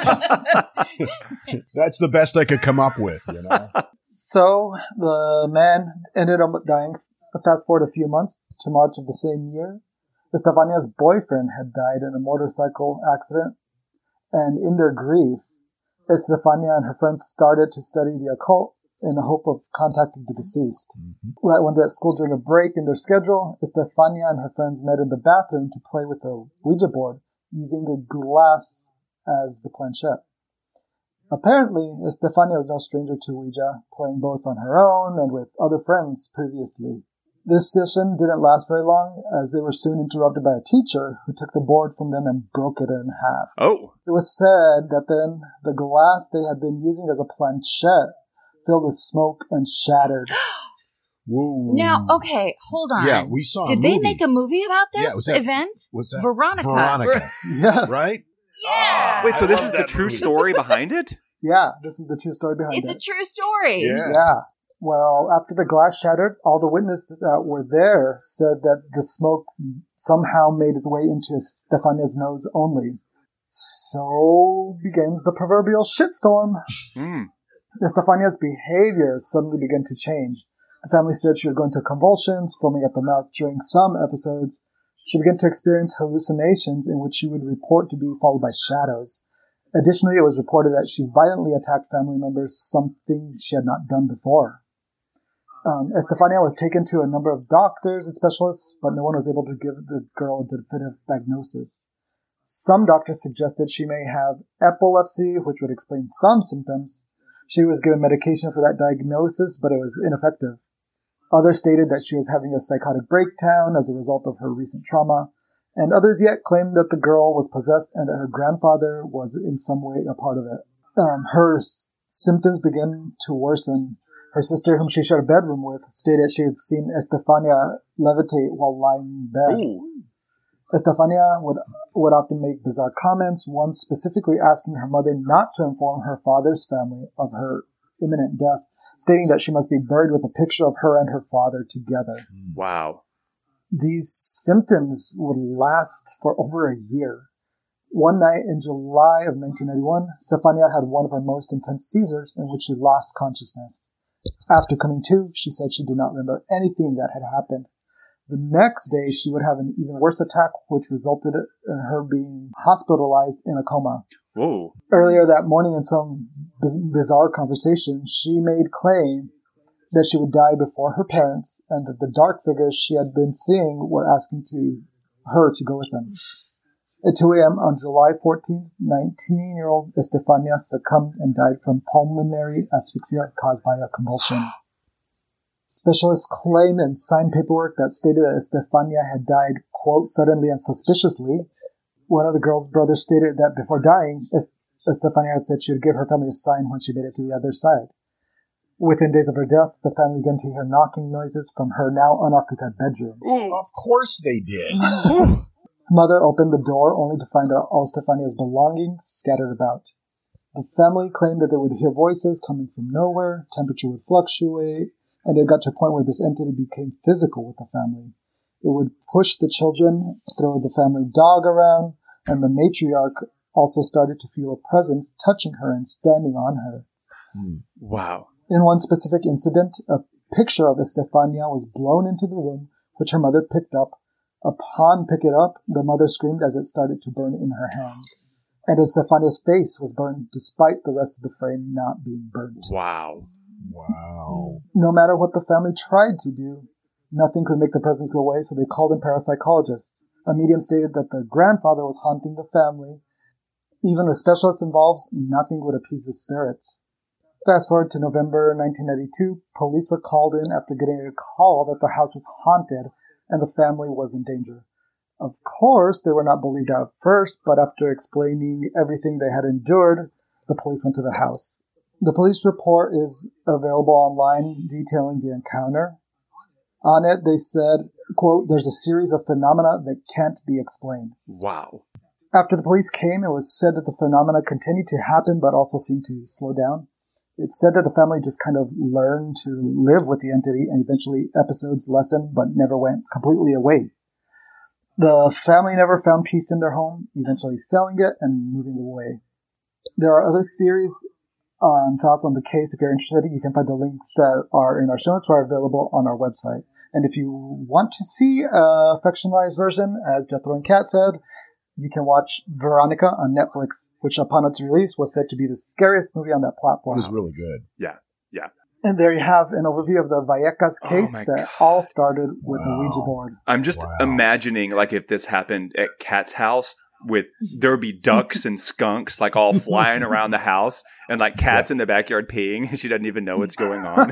S5: the, that's the best I could come up with, you know.
S4: So the man ended up dying. Fast forward a few months to March of the same year. Estefania's boyfriend had died in a motorcycle accident, and in their grief, Estefania and her friends started to study the occult in the hope of contacting the deceased.
S5: Mm-hmm.
S4: One day at school during a break in their schedule, Estefania and her friends met in the bathroom to play with the Ouija board using a glass as the planchette. Apparently, Estefania was no stranger to Ouija, playing both on her own and with other friends previously. This session didn't last very long, as they were soon interrupted by a teacher who took the board from them and broke it in half.
S2: Oh,
S4: It was said that then the glass they had been using as a planchette filled with smoke and shattered.
S5: Whoa.
S6: Now, okay, hold on.
S5: Yeah, we saw a
S6: Did they
S5: movie.
S6: make a movie about this
S5: Yeah, was that-
S6: event?
S5: What's that?
S6: Veronica.
S5: Veronica,
S4: Yeah,
S5: right?
S6: Yeah.
S2: wait, so
S5: I
S2: this
S5: love
S2: is the
S5: that
S2: true
S5: movie.
S2: story behind it?
S4: yeah, this is the true story behind
S6: It's
S4: it.
S6: a true story.
S5: Yeah.
S4: Yeah. Well, after the glass shattered, all the witnesses that were there said that the smoke somehow made its way into Stefania's nose only. So begins the proverbial shitstorm.
S2: Hmm.
S4: Stefania's behavior suddenly began to change. The family said she would go into convulsions, foaming at the mouth during some episodes. She began to experience hallucinations in which she would report to be followed by shadows. Additionally, it was reported that she violently attacked family members, something she had not done before. Um, Estefania was taken to a number of doctors and specialists, but no one was able to give the girl a definitive diagnosis. Some doctors suggested she may have epilepsy, which would explain some symptoms. She was given medication for that diagnosis, but it was ineffective. Others stated that she was having a psychotic breakdown as a result of her recent trauma, And others yet claimed that the girl was possessed and that her grandfather was in some way a part of it. Um, her s- symptoms began to worsen. Her sister, whom she shared a bedroom with, stated she had seen Estefania levitate while lying in bed.
S2: Ooh.
S4: Estefania would would often make bizarre comments, one specifically asking her mother not to inform her father's family of her imminent death, stating that she must be buried with a picture of her and her father together.
S2: Wow.
S4: These symptoms would last for over a year. One night in July of nineteen ninety-one, Stefania had one of her most intense seizures in which she lost consciousness. After coming to, she said she did not remember anything that had happened. The next day, she would have an even worse attack, which resulted in her being hospitalized in a coma.
S2: Whoa.
S4: Earlier that morning, in some biz- bizarre conversation, she made claim that she would die before her parents and that the dark figures she had been seeing were asking to her to go with them. At two a.m. on July fourteenth, nineteen-year-old Estefania succumbed and died from pulmonary asphyxia caused by a convulsion. Specialists claimed and signed paperwork that stated that Estefania had died, quote, suddenly and suspiciously. One of the girl's brothers stated that before dying, Estefania had said she would give her family a sign when she made it to the other side. Within days of her death, the family began to hear knocking noises from her now unoccupied bedroom.
S5: Of course they did.
S4: Mother opened the door only to find out all Stefania's belongings scattered about. The family claimed that they would hear voices coming from nowhere, temperature would fluctuate, and it got to a point where this entity became physical with the family. It would push the children, throw the family dog around, and the matriarch also started to feel a presence touching her and standing on her.
S2: Wow.
S4: In one specific incident, a picture of Estefania was blown into the room, which her mother picked up. Upon picking it up, the mother screamed as it started to burn in her hands. And Estefania's face was burned despite the rest of the frame not being burnt.
S2: Wow.
S5: Wow.
S4: No matter what the family tried to do, nothing could make the presence go away, so they called in parapsychologists. A medium stated that the grandfather was haunting the family. Even with specialists involved, nothing would appease the spirits. Fast forward to November nineteen ninety-two, police were called in after getting a call that the house was haunted and the family was in danger. Of course, they were not believed at first, but after explaining everything they had endured, the police went to the house. The police report is available online detailing the encounter. On it, they said, quote, there's a series of phenomena that can't be explained.
S2: Wow.
S4: After the police came, it was said that the phenomena continued to happen, but also seemed to slow down. It's said that the family just kind of learned to live with the entity, and eventually episodes lessened, but never went completely away. The family never found peace in their home, eventually selling it and moving away. There are other theories and thoughts on the case. If you're interested, you can find the links that are in our show notes or are available on our website. And if you want to see a fictionalized version, as Jethro and Kat said, you can watch Veronica on Netflix, which upon its release was said to be the scariest movie on that
S5: It
S4: platform.
S5: was really good.
S2: Yeah. Yeah.
S4: And there you have an overview of the Vallecas case
S2: Oh my
S4: that
S2: God.
S4: all started with
S5: Wow.
S4: the Ouija board.
S2: I'm just
S5: Wow.
S2: imagining like if this happened at Kat's house with there would be ducks and skunks like all flying around the house and like cats in the backyard peeing and she doesn't even know what's going on.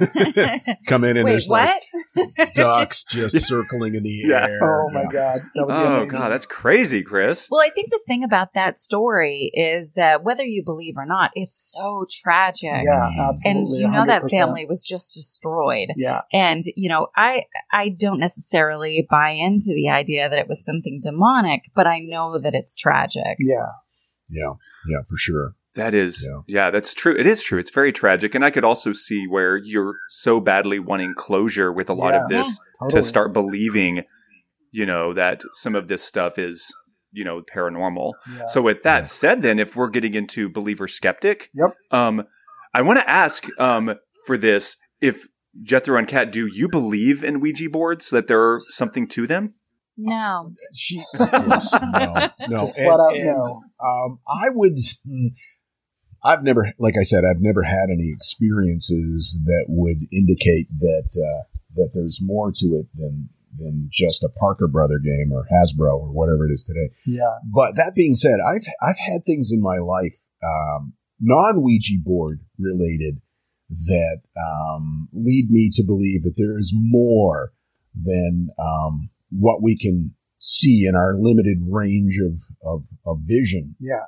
S5: Come in and
S6: Wait,
S5: there's
S6: what?
S5: like ducks just circling in the
S2: Yeah.
S5: air.
S4: Oh my
S5: Yeah.
S4: God. That would be
S2: Oh
S4: amazing.
S2: god, that's crazy, Chris.
S6: Well, I think the thing about that story is that whether you believe or not, it's so tragic.
S4: Yeah, absolutely.
S6: And you know
S4: one hundred
S6: that
S4: percent.
S6: family was just destroyed.
S4: Yeah.
S6: And, you know, I I don't necessarily buy into the idea that it was something demonic, but I know that it's tragic.
S4: Yeah.
S5: Yeah. Yeah, for sure.
S2: That is,
S5: Yeah.
S2: yeah, that's true. It is true. It's very tragic. And I could also see where you're so badly wanting closure with a lot of
S4: Yeah.
S2: this
S4: Totally.
S2: to start believing, you know, that some of this stuff is, you know, paranormal.
S4: Yeah.
S2: So with that
S5: Yeah.
S2: said, then if we're getting into believer skeptic,
S4: Yep.
S2: um, I want to ask um, for this, if Jethro and Kat, do you believe in Ouija boards, that there's something to them?
S6: No.
S5: She, of course, no, no.
S4: Just flat out no.
S5: Um, I would, hmm, I've never, like I said, I've never had any experiences that would indicate that, uh, that there's more to it than, than just a Parker Brother game or Hasbro or whatever it is today.
S4: Yeah.
S5: But that being said, I've, I've had things in my life, um, non-Ouija board related that, um, lead me to believe that there is more than, um, what we can see in our limited range of, of, of vision.
S4: Yeah.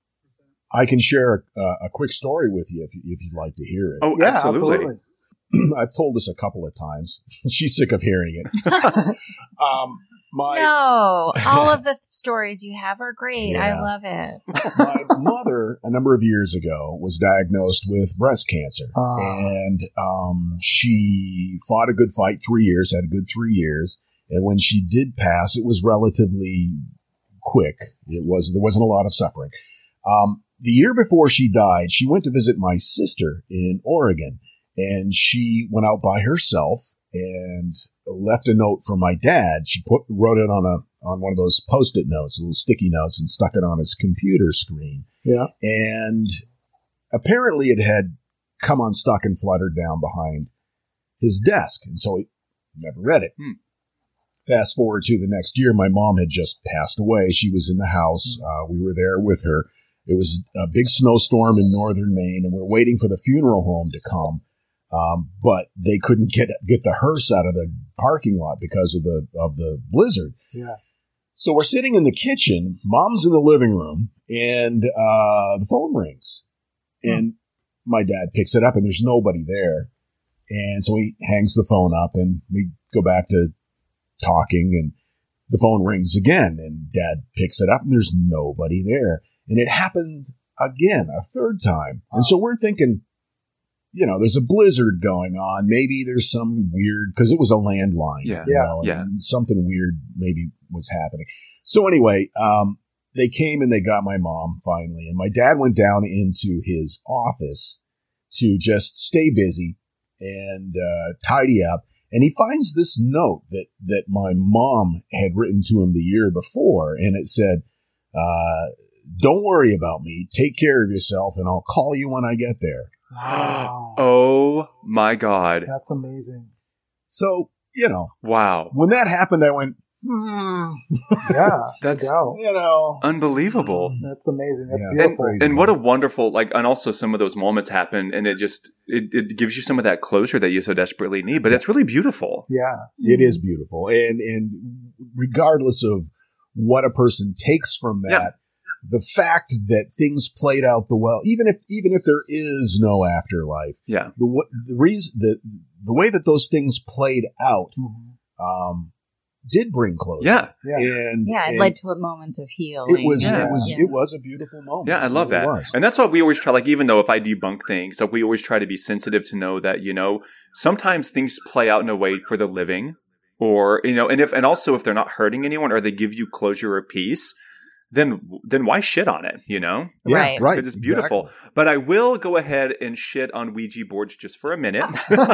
S5: I can share a, a quick story with you if, you if you'd like to hear it.
S2: Oh,
S4: Yeah,
S2: absolutely.
S4: absolutely.
S5: I've told this a couple of times. She's sick of hearing it. um, my
S6: no, all of the stories you have are great.
S5: Yeah.
S6: I love it.
S5: my mother, a number of years ago, was diagnosed with breast cancer,
S4: Ah.
S5: and um, she fought a good fight. Three years, had a good three years, and when she did pass, it was relatively quick. It was there wasn't a lot of suffering. Um, the year before she died, she went to visit my sister in Oregon. And she went out by herself and left a note for my dad. She put wrote it on a on one of those Post-it notes, little sticky notes, and stuck it on his computer screen.
S4: Yeah.
S5: And apparently it had come unstuck and fluttered down behind his desk. And so he never read it.
S2: Hmm.
S5: Fast forward to the next year, my mom had just passed away. She was in the house. Uh, we were there with her. It was a big snowstorm in northern Maine, and we're waiting for the funeral home to come. Um, but they couldn't get get the hearse out of the parking lot because of the of the blizzard.
S4: Yeah.
S5: So we're sitting in the kitchen. Mom's in the living room, and uh, the phone rings. And my dad picks it up, and there's nobody there. And so he hangs the phone up, and we go back to talking, and the phone rings again, and Dad picks it up, and there's nobody there. And it happened again, a third time. And so we're thinking, you know, there's a blizzard going on. Maybe there's some weird, because it was a landline.
S2: Yeah.
S5: You
S4: Yeah.
S5: know,
S2: Yeah.
S5: and something weird maybe was happening. So anyway, um, they came and they got my mom finally. And my dad went down into his office to just stay busy and uh, tidy up. And he finds this note that, that my mom had written to him the year before. And it said, uh, don't worry about me. Take care of yourself, and I'll call you when I get there.
S4: Wow.
S2: Oh my God.
S4: That's amazing.
S5: So, you know,
S2: Wow.
S5: when that happened, I went, hmm,
S4: Yeah.
S2: That's-
S4: no doubt.
S5: you know.
S2: Unbelievable.
S4: That's amazing. That's
S5: Yeah.
S2: And,
S4: beautiful.
S5: crazy.
S2: and what a wonderful, like, and also some of those moments happen and it just, it, it gives you some of that closure that you so desperately need, but it's really beautiful.
S4: yeah.
S5: It is beautiful. And, and regardless of what a person takes from that,
S2: Yeah.
S5: the fact that things played out the well, even if, even if there is no afterlife,
S2: Yeah.
S5: the, wa- the reason that the way that those things played out,
S4: Mhm.
S5: um, did bring closure.
S2: Yeah.
S4: Yeah.
S5: And,
S6: Yeah, it
S5: and
S6: led to a moment of healing.
S5: it was,
S2: Yeah.
S5: it was,
S6: Yeah.
S5: it was a beautiful moment.
S2: Yeah, I love
S5: It really
S2: that.
S5: was.
S2: And that's why we always try, like, even though if I debunk things, like, we always try to be sensitive to know that, you know, sometimes things play out in a way for the living or, you know, and if, and also if they're not hurting anyone or they give you closure or peace, then, then why shit on it, you know?
S5: Yeah,
S6: Right.
S5: right.
S2: Because it's beautiful.
S5: exactly.
S2: But I will go ahead and shit on Ouija boards just for a minute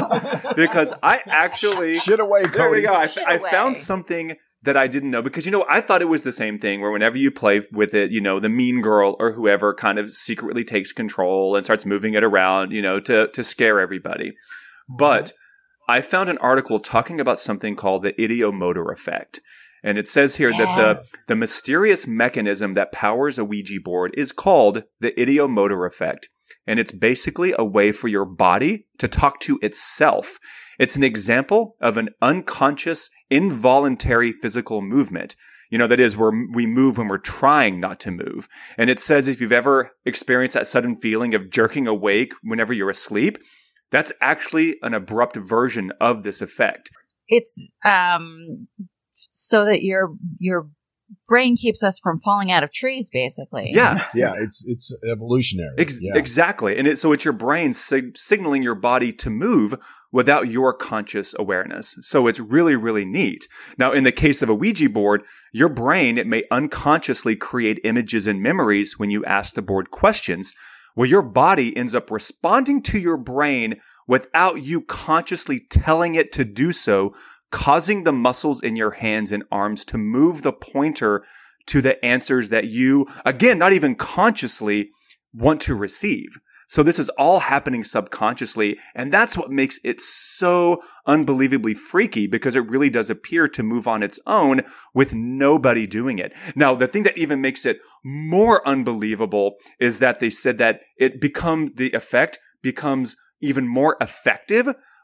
S2: because I actually,
S5: Shit away, Cody.
S2: there we go. I,
S6: Shit
S2: I
S6: away.
S2: found something that I didn't know because, you know, I thought it was the same thing where whenever you play with it, you know, the mean girl or whoever kind of secretly takes control and starts moving it around, you know, to, to scare everybody. But I found an article talking about something called the ideomotor effect. And it says here that
S6: Yes.
S2: the, the mysterious mechanism that powers a Ouija board is called the ideomotor effect. And it's basically a way for your body to talk to itself. It's an example of an unconscious, involuntary physical movement. You know, that is where we move when we're trying not to move. And it says if you've ever experienced that sudden feeling of jerking awake whenever you're asleep, that's actually an abrupt version of this effect.
S6: It's um so that your your brain keeps us from falling out of trees, basically.
S2: Yeah.
S5: Yeah, it's it's evolutionary.
S2: Ex-
S5: yeah.
S2: Exactly. And it, so it's your brain sig- signaling your body to move without your conscious awareness. So it's really, really neat. Now, in the case of a Ouija board, your brain, it may unconsciously create images and memories when you ask the board questions, where your body ends up responding to your brain without you consciously telling it to do so, causing the muscles in your hands and arms to move the pointer to the answers that you, again, not even consciously want to receive. So this is all happening subconsciously. And that's what makes it so unbelievably freaky because it really does appear to move on its own with nobody doing it. Now, the thing that even makes it more unbelievable is that they said that it become, the effect becomes even more effective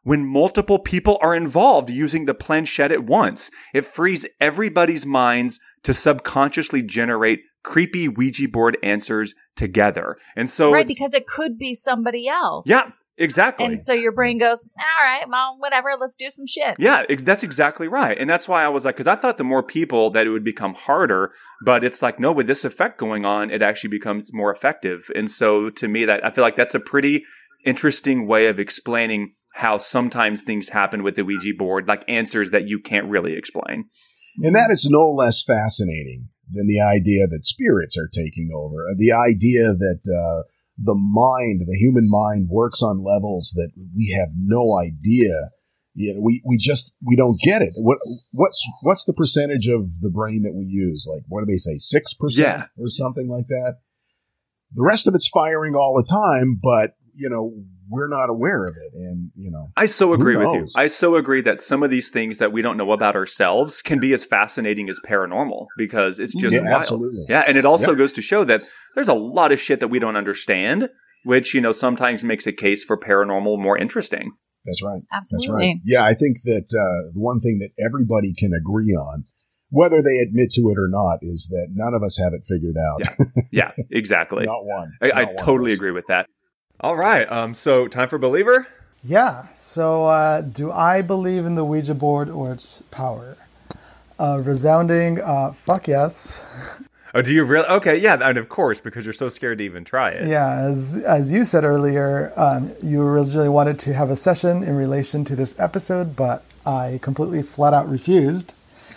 S2: when multiple people are involved using the planchette at once. It frees everybody's minds to subconsciously generate creepy Ouija board answers together. And so,
S6: right,
S2: it's-
S6: because it could be somebody else.
S2: yeah, exactly.
S6: And so your brain goes, all right, well, whatever, let's do some shit.
S2: Yeah, ex- that's exactly right. And that's why I was like, because I thought the more people that it would become harder, but it's like, no, with this effect going on, it actually becomes more effective. And so to me, that I feel like that's a pretty interesting way of explaining how sometimes things happen with the Ouija board, like answers that you can't really explain.
S5: And that is no less fascinating than the idea that spirits are taking over. The idea that uh, the mind, the human mind, works on levels that we have no idea. You know, we, we just, we don't get it. What, what's, what's the percentage of the brain that we use? Like, what do they say? six percent
S2: Yeah.
S5: or something like that. The rest of it's firing all the time, but, you know, we're not aware of it. And, you know,
S2: I so agree
S5: who
S2: with you.
S5: knows?
S2: I so agree that some of these things that we don't know about ourselves can be as fascinating as paranormal because it's just
S5: Yeah,
S2: wild.
S5: absolutely.
S2: Yeah, and it also
S5: Yep.
S2: goes to show that there's a lot of shit that we don't understand, which, you know, sometimes makes a case for paranormal more interesting.
S5: That's right.
S6: Absolutely.
S5: That's right. Yeah, I think that uh, the one thing that everybody can agree on, whether they admit to it or not, is that none of us have it figured out.
S2: Yeah, exactly.
S5: Not one.
S2: I, I
S5: Not one of
S2: totally
S5: us.
S2: agree with that. All right. Um. So, time for Believer?
S4: Yeah. So, uh, do I believe in the Ouija board or its power? Uh, resounding, uh, fuck yes.
S2: Oh, do you really? Okay, yeah, and of course, because you're so scared to even try it.
S4: Yeah, as as you said earlier, um, you originally wanted to have a session in relation to this episode, but I completely flat out refused.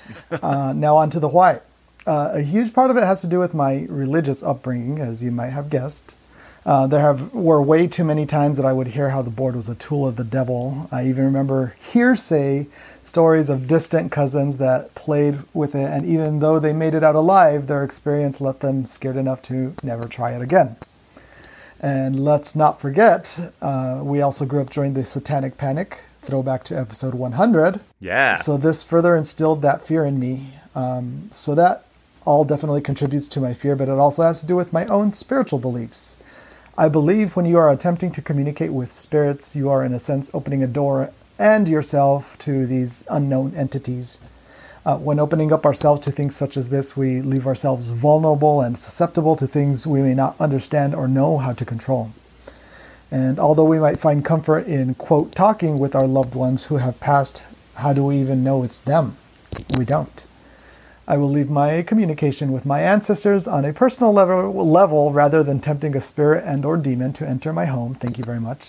S4: Uh, now on to the why. Uh, a huge part of it has to do with my religious upbringing, as you might have guessed. Uh, there have were way too many times that I would hear how the board was a tool of the devil. I even remember hearsay stories of distant cousins that played with it, and even though they made it out alive, their experience left them scared enough to never try it again. And let's not forget, uh, we also grew up during the Satanic Panic, throwback to episode one hundred.
S2: Yeah.
S4: So this further instilled that fear in me. Um, so that all definitely contributes to my fear, but it also has to do with my own spiritual beliefs. I believe when you are attempting to communicate with spirits, you are in a sense opening a door and yourself to these unknown entities. Uh, when opening up ourselves to things such as this, we leave ourselves vulnerable and susceptible to things we may not understand or know how to control. And although we might find comfort in, quote, talking with our loved ones who have passed, how do we even know it's them? We don't. I will leave my communication with my ancestors on a personal level, level rather than tempting a spirit and or demon to enter my home. Thank you very much.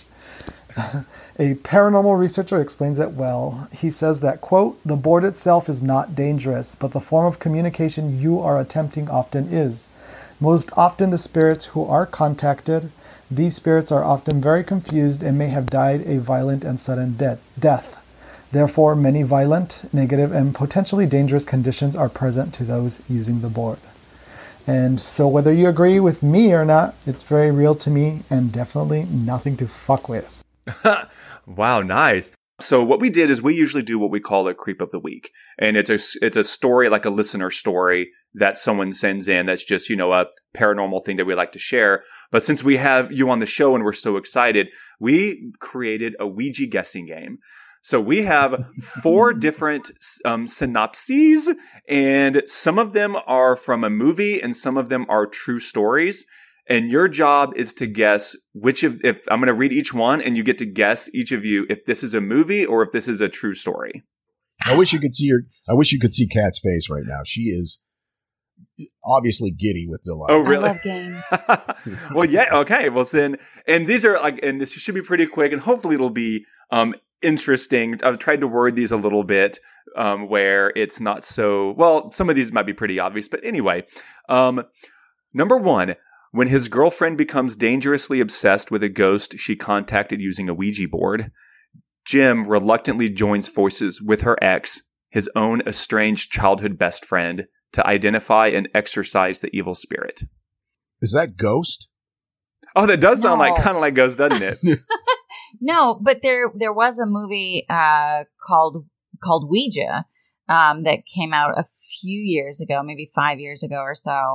S4: A paranormal researcher explains it well. He says that, quote, the board itself is not dangerous, but the form of communication you are attempting often is. Most often the spirits who are contacted, these spirits are often very confused and may have died a violent and sudden de- death. Therefore, many violent, negative, and potentially dangerous conditions are present to those using the board. And so whether you agree with me or not, it's very real to me and definitely nothing to fuck with.
S2: Wow, nice. So what we did is we usually do what we call a creep of the week. And it's a, it's a story, like a listener story that someone sends in that's just, you know, a paranormal thing that we like to share. But since we have you on the show and we're so excited, we created a Ouija guessing game. So we have four different um, synopses, and some of them are from a movie and some of them are true stories. And your job is to guess which of, if I'm going to read each one and you get to guess, each of you, if this is a movie or if this is a true story.
S5: I wish you could see her. I wish you could see Kat's face right now. She is obviously giddy with delight.
S2: Oh, really?
S6: I love games.
S2: Well, yeah. Okay. Well, then, and these are like, and this should be pretty quick and hopefully it'll be, um, interesting. I've tried to word these a little bit, um, where it's not so, well, some of these might be pretty obvious, but anyway, um, number one, when his girlfriend becomes dangerously obsessed with a ghost she contacted using a Ouija board, Jim reluctantly joins forces with her ex, his own estranged childhood best friend, to identify and exorcise the evil spirit.
S5: Is that Ghost?
S2: Oh, that does sound
S6: No.
S2: like kind of like Ghost, doesn't it?
S6: No, but there there was a movie uh, called called Ouija um, that came out a few years ago, maybe five years ago or so.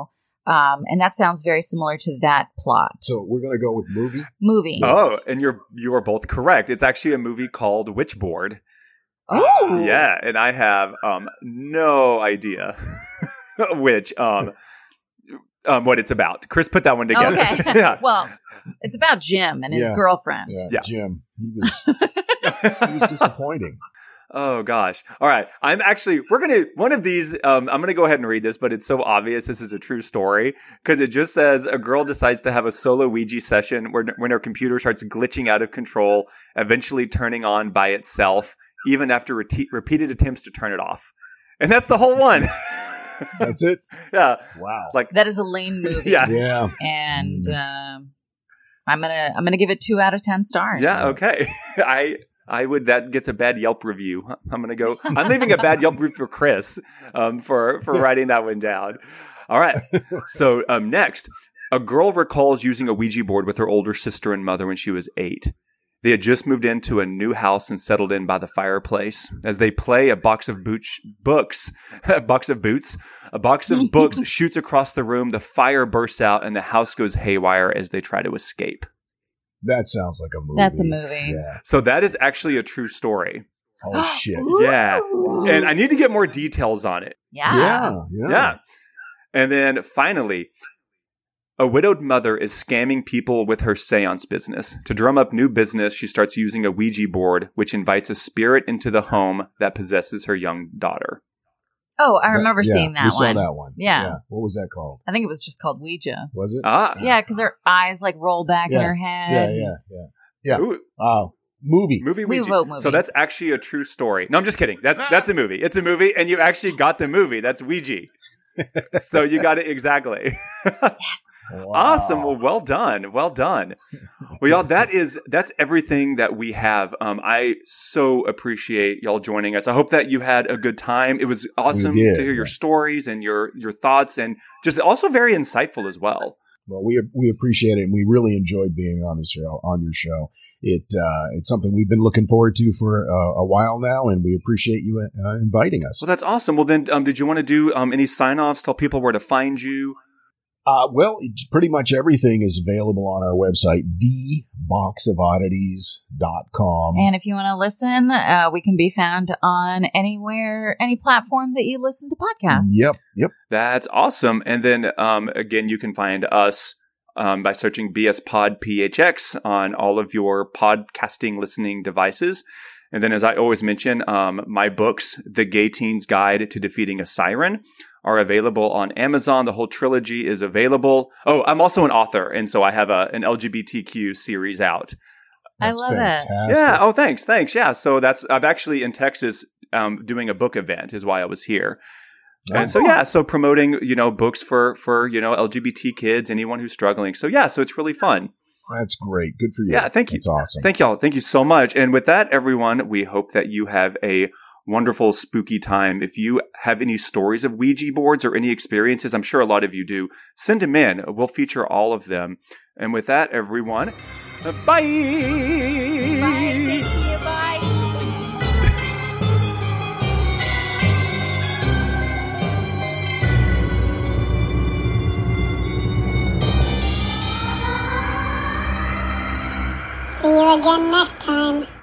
S6: Um, and that sounds very similar to that plot.
S5: So we're going to go with movie.
S6: Movie.
S2: Oh, and you're you are both correct. It's actually a movie called Witchboard.
S6: Oh.
S2: Yeah, and I have um no idea which um um what it's about. Chris put that one together.
S6: Okay.
S2: Yeah.
S6: Well, it's about Jim and his
S5: Yeah.
S6: girlfriend.
S5: Yeah,
S2: Yeah.
S5: Jim. He was he was disappointing.
S2: Oh gosh. All right. I'm actually we're gonna one of these um I'm gonna go ahead and read this, but it's so obvious this is a true story because it just says a girl decides to have a solo Ouija session where when her computer starts glitching out of control, eventually turning on by itself, even after rete- repeated attempts to turn it off. And that's the whole one.
S5: That's it.
S2: Yeah.
S5: Wow.
S2: Like
S6: That is a lame movie.
S2: Yeah.
S5: Yeah.
S6: And
S5: Mm.
S6: um, I'm gonna I'm gonna give it two out of ten stars.
S2: Yeah, okay. I I would that gets a bad Yelp review. I'm gonna go. I'm leaving a bad Yelp review for Chris um, for for writing that one down. All right. So um, next, a girl recalls using a Ouija board with her older sister and mother when she was eight. They had just moved into a new house and settled in by the fireplace. As they play, a box of boots, books, a box of boots, a box of books shoots across the room. The fire bursts out, and the house goes haywire as they try to escape.
S5: That sounds like a movie.
S6: That's a movie.
S5: Yeah.
S2: So that is actually a true story.
S5: Oh shit.
S2: Yeah.
S6: Ooh.
S2: And I need to get more details on it.
S6: Yeah.
S5: Yeah. Yeah.
S2: Yeah. And then finally, a widowed mother is scamming people with her seance business. To drum up new business, she starts using a Ouija board, which invites a spirit into the home that possesses her young daughter.
S6: Oh, I
S5: That-
S6: remember
S5: yeah,
S6: seeing that
S5: we
S6: one.
S5: saw that one.
S6: Yeah.
S5: What was that called?
S6: I think it was just called Ouija.
S5: Was it?
S2: Ah.
S6: Yeah, because her eyes like roll back in
S5: Yeah.
S6: her
S5: yeah.
S6: head.
S5: Yeah. Yeah. Yeah.
S2: Ooh,
S5: Uh, movie.
S2: movie
S6: We
S2: Ouija.
S6: vote movie.
S2: So that's actually a true story. No, I'm just kidding. That's that's a movie. It's a movie, and you actually got the movie. That's Ouija. So you got it exactly.
S6: Yes.
S5: Wow.
S2: Awesome. Well, well done. Well done. Well, y'all, that is that's everything that we have. Um, I so appreciate y'all joining us. I hope that you had a good time. It was awesome
S5: did,
S2: to hear your
S5: yeah.
S2: stories and your your thoughts, and just also very insightful as well.
S5: Well, we we appreciate it, and we really enjoyed being on the show. On your show, it uh, it's something we've been looking forward to for uh, a while now, and we appreciate you uh, inviting us.
S2: Well, that's awesome. Well, then, um, did you want to do um, any sign offs? Tell people where to find you.
S5: Uh, well, it's pretty much everything is available on our website, the box of oddities dot com.
S6: And if you want to listen, uh, we can be found on anywhere, any platform that you listen to podcasts.
S5: Yep, yep.
S2: That's awesome. And then um, again, you can find us um, by searching B S Pod P H X on all of your podcasting listening devices. And then, as I always mention, um, my books, The Gay Teen's Guide to Defeating a Siren, are available on Amazon. The whole trilogy is available. Oh, I'm also an author, and so I have a, an L G B T Q series out.
S6: I
S5: That's
S6: love it.
S5: fantastic.
S2: Yeah. Oh, thanks. Thanks. Yeah. So that's I'm actually in Texas um, doing a book event is why I was here. And so, yeah, so promoting, you know, books for, for, you know, L G B T kids, anyone who's struggling. So, yeah, so it's really fun.
S5: That's great. Good for you.
S2: Yeah, thank you.
S5: That's awesome.
S2: Thank y'all. Thank you so much. And with that, everyone, we hope that you have a wonderful, spooky time. If you have any stories of Ouija boards or any experiences, I'm sure a lot of you do, send them in. We'll feature all of them. And with that, everyone, uh, bye.
S6: Bye. Thank you. Bye.
S1: See you again next time.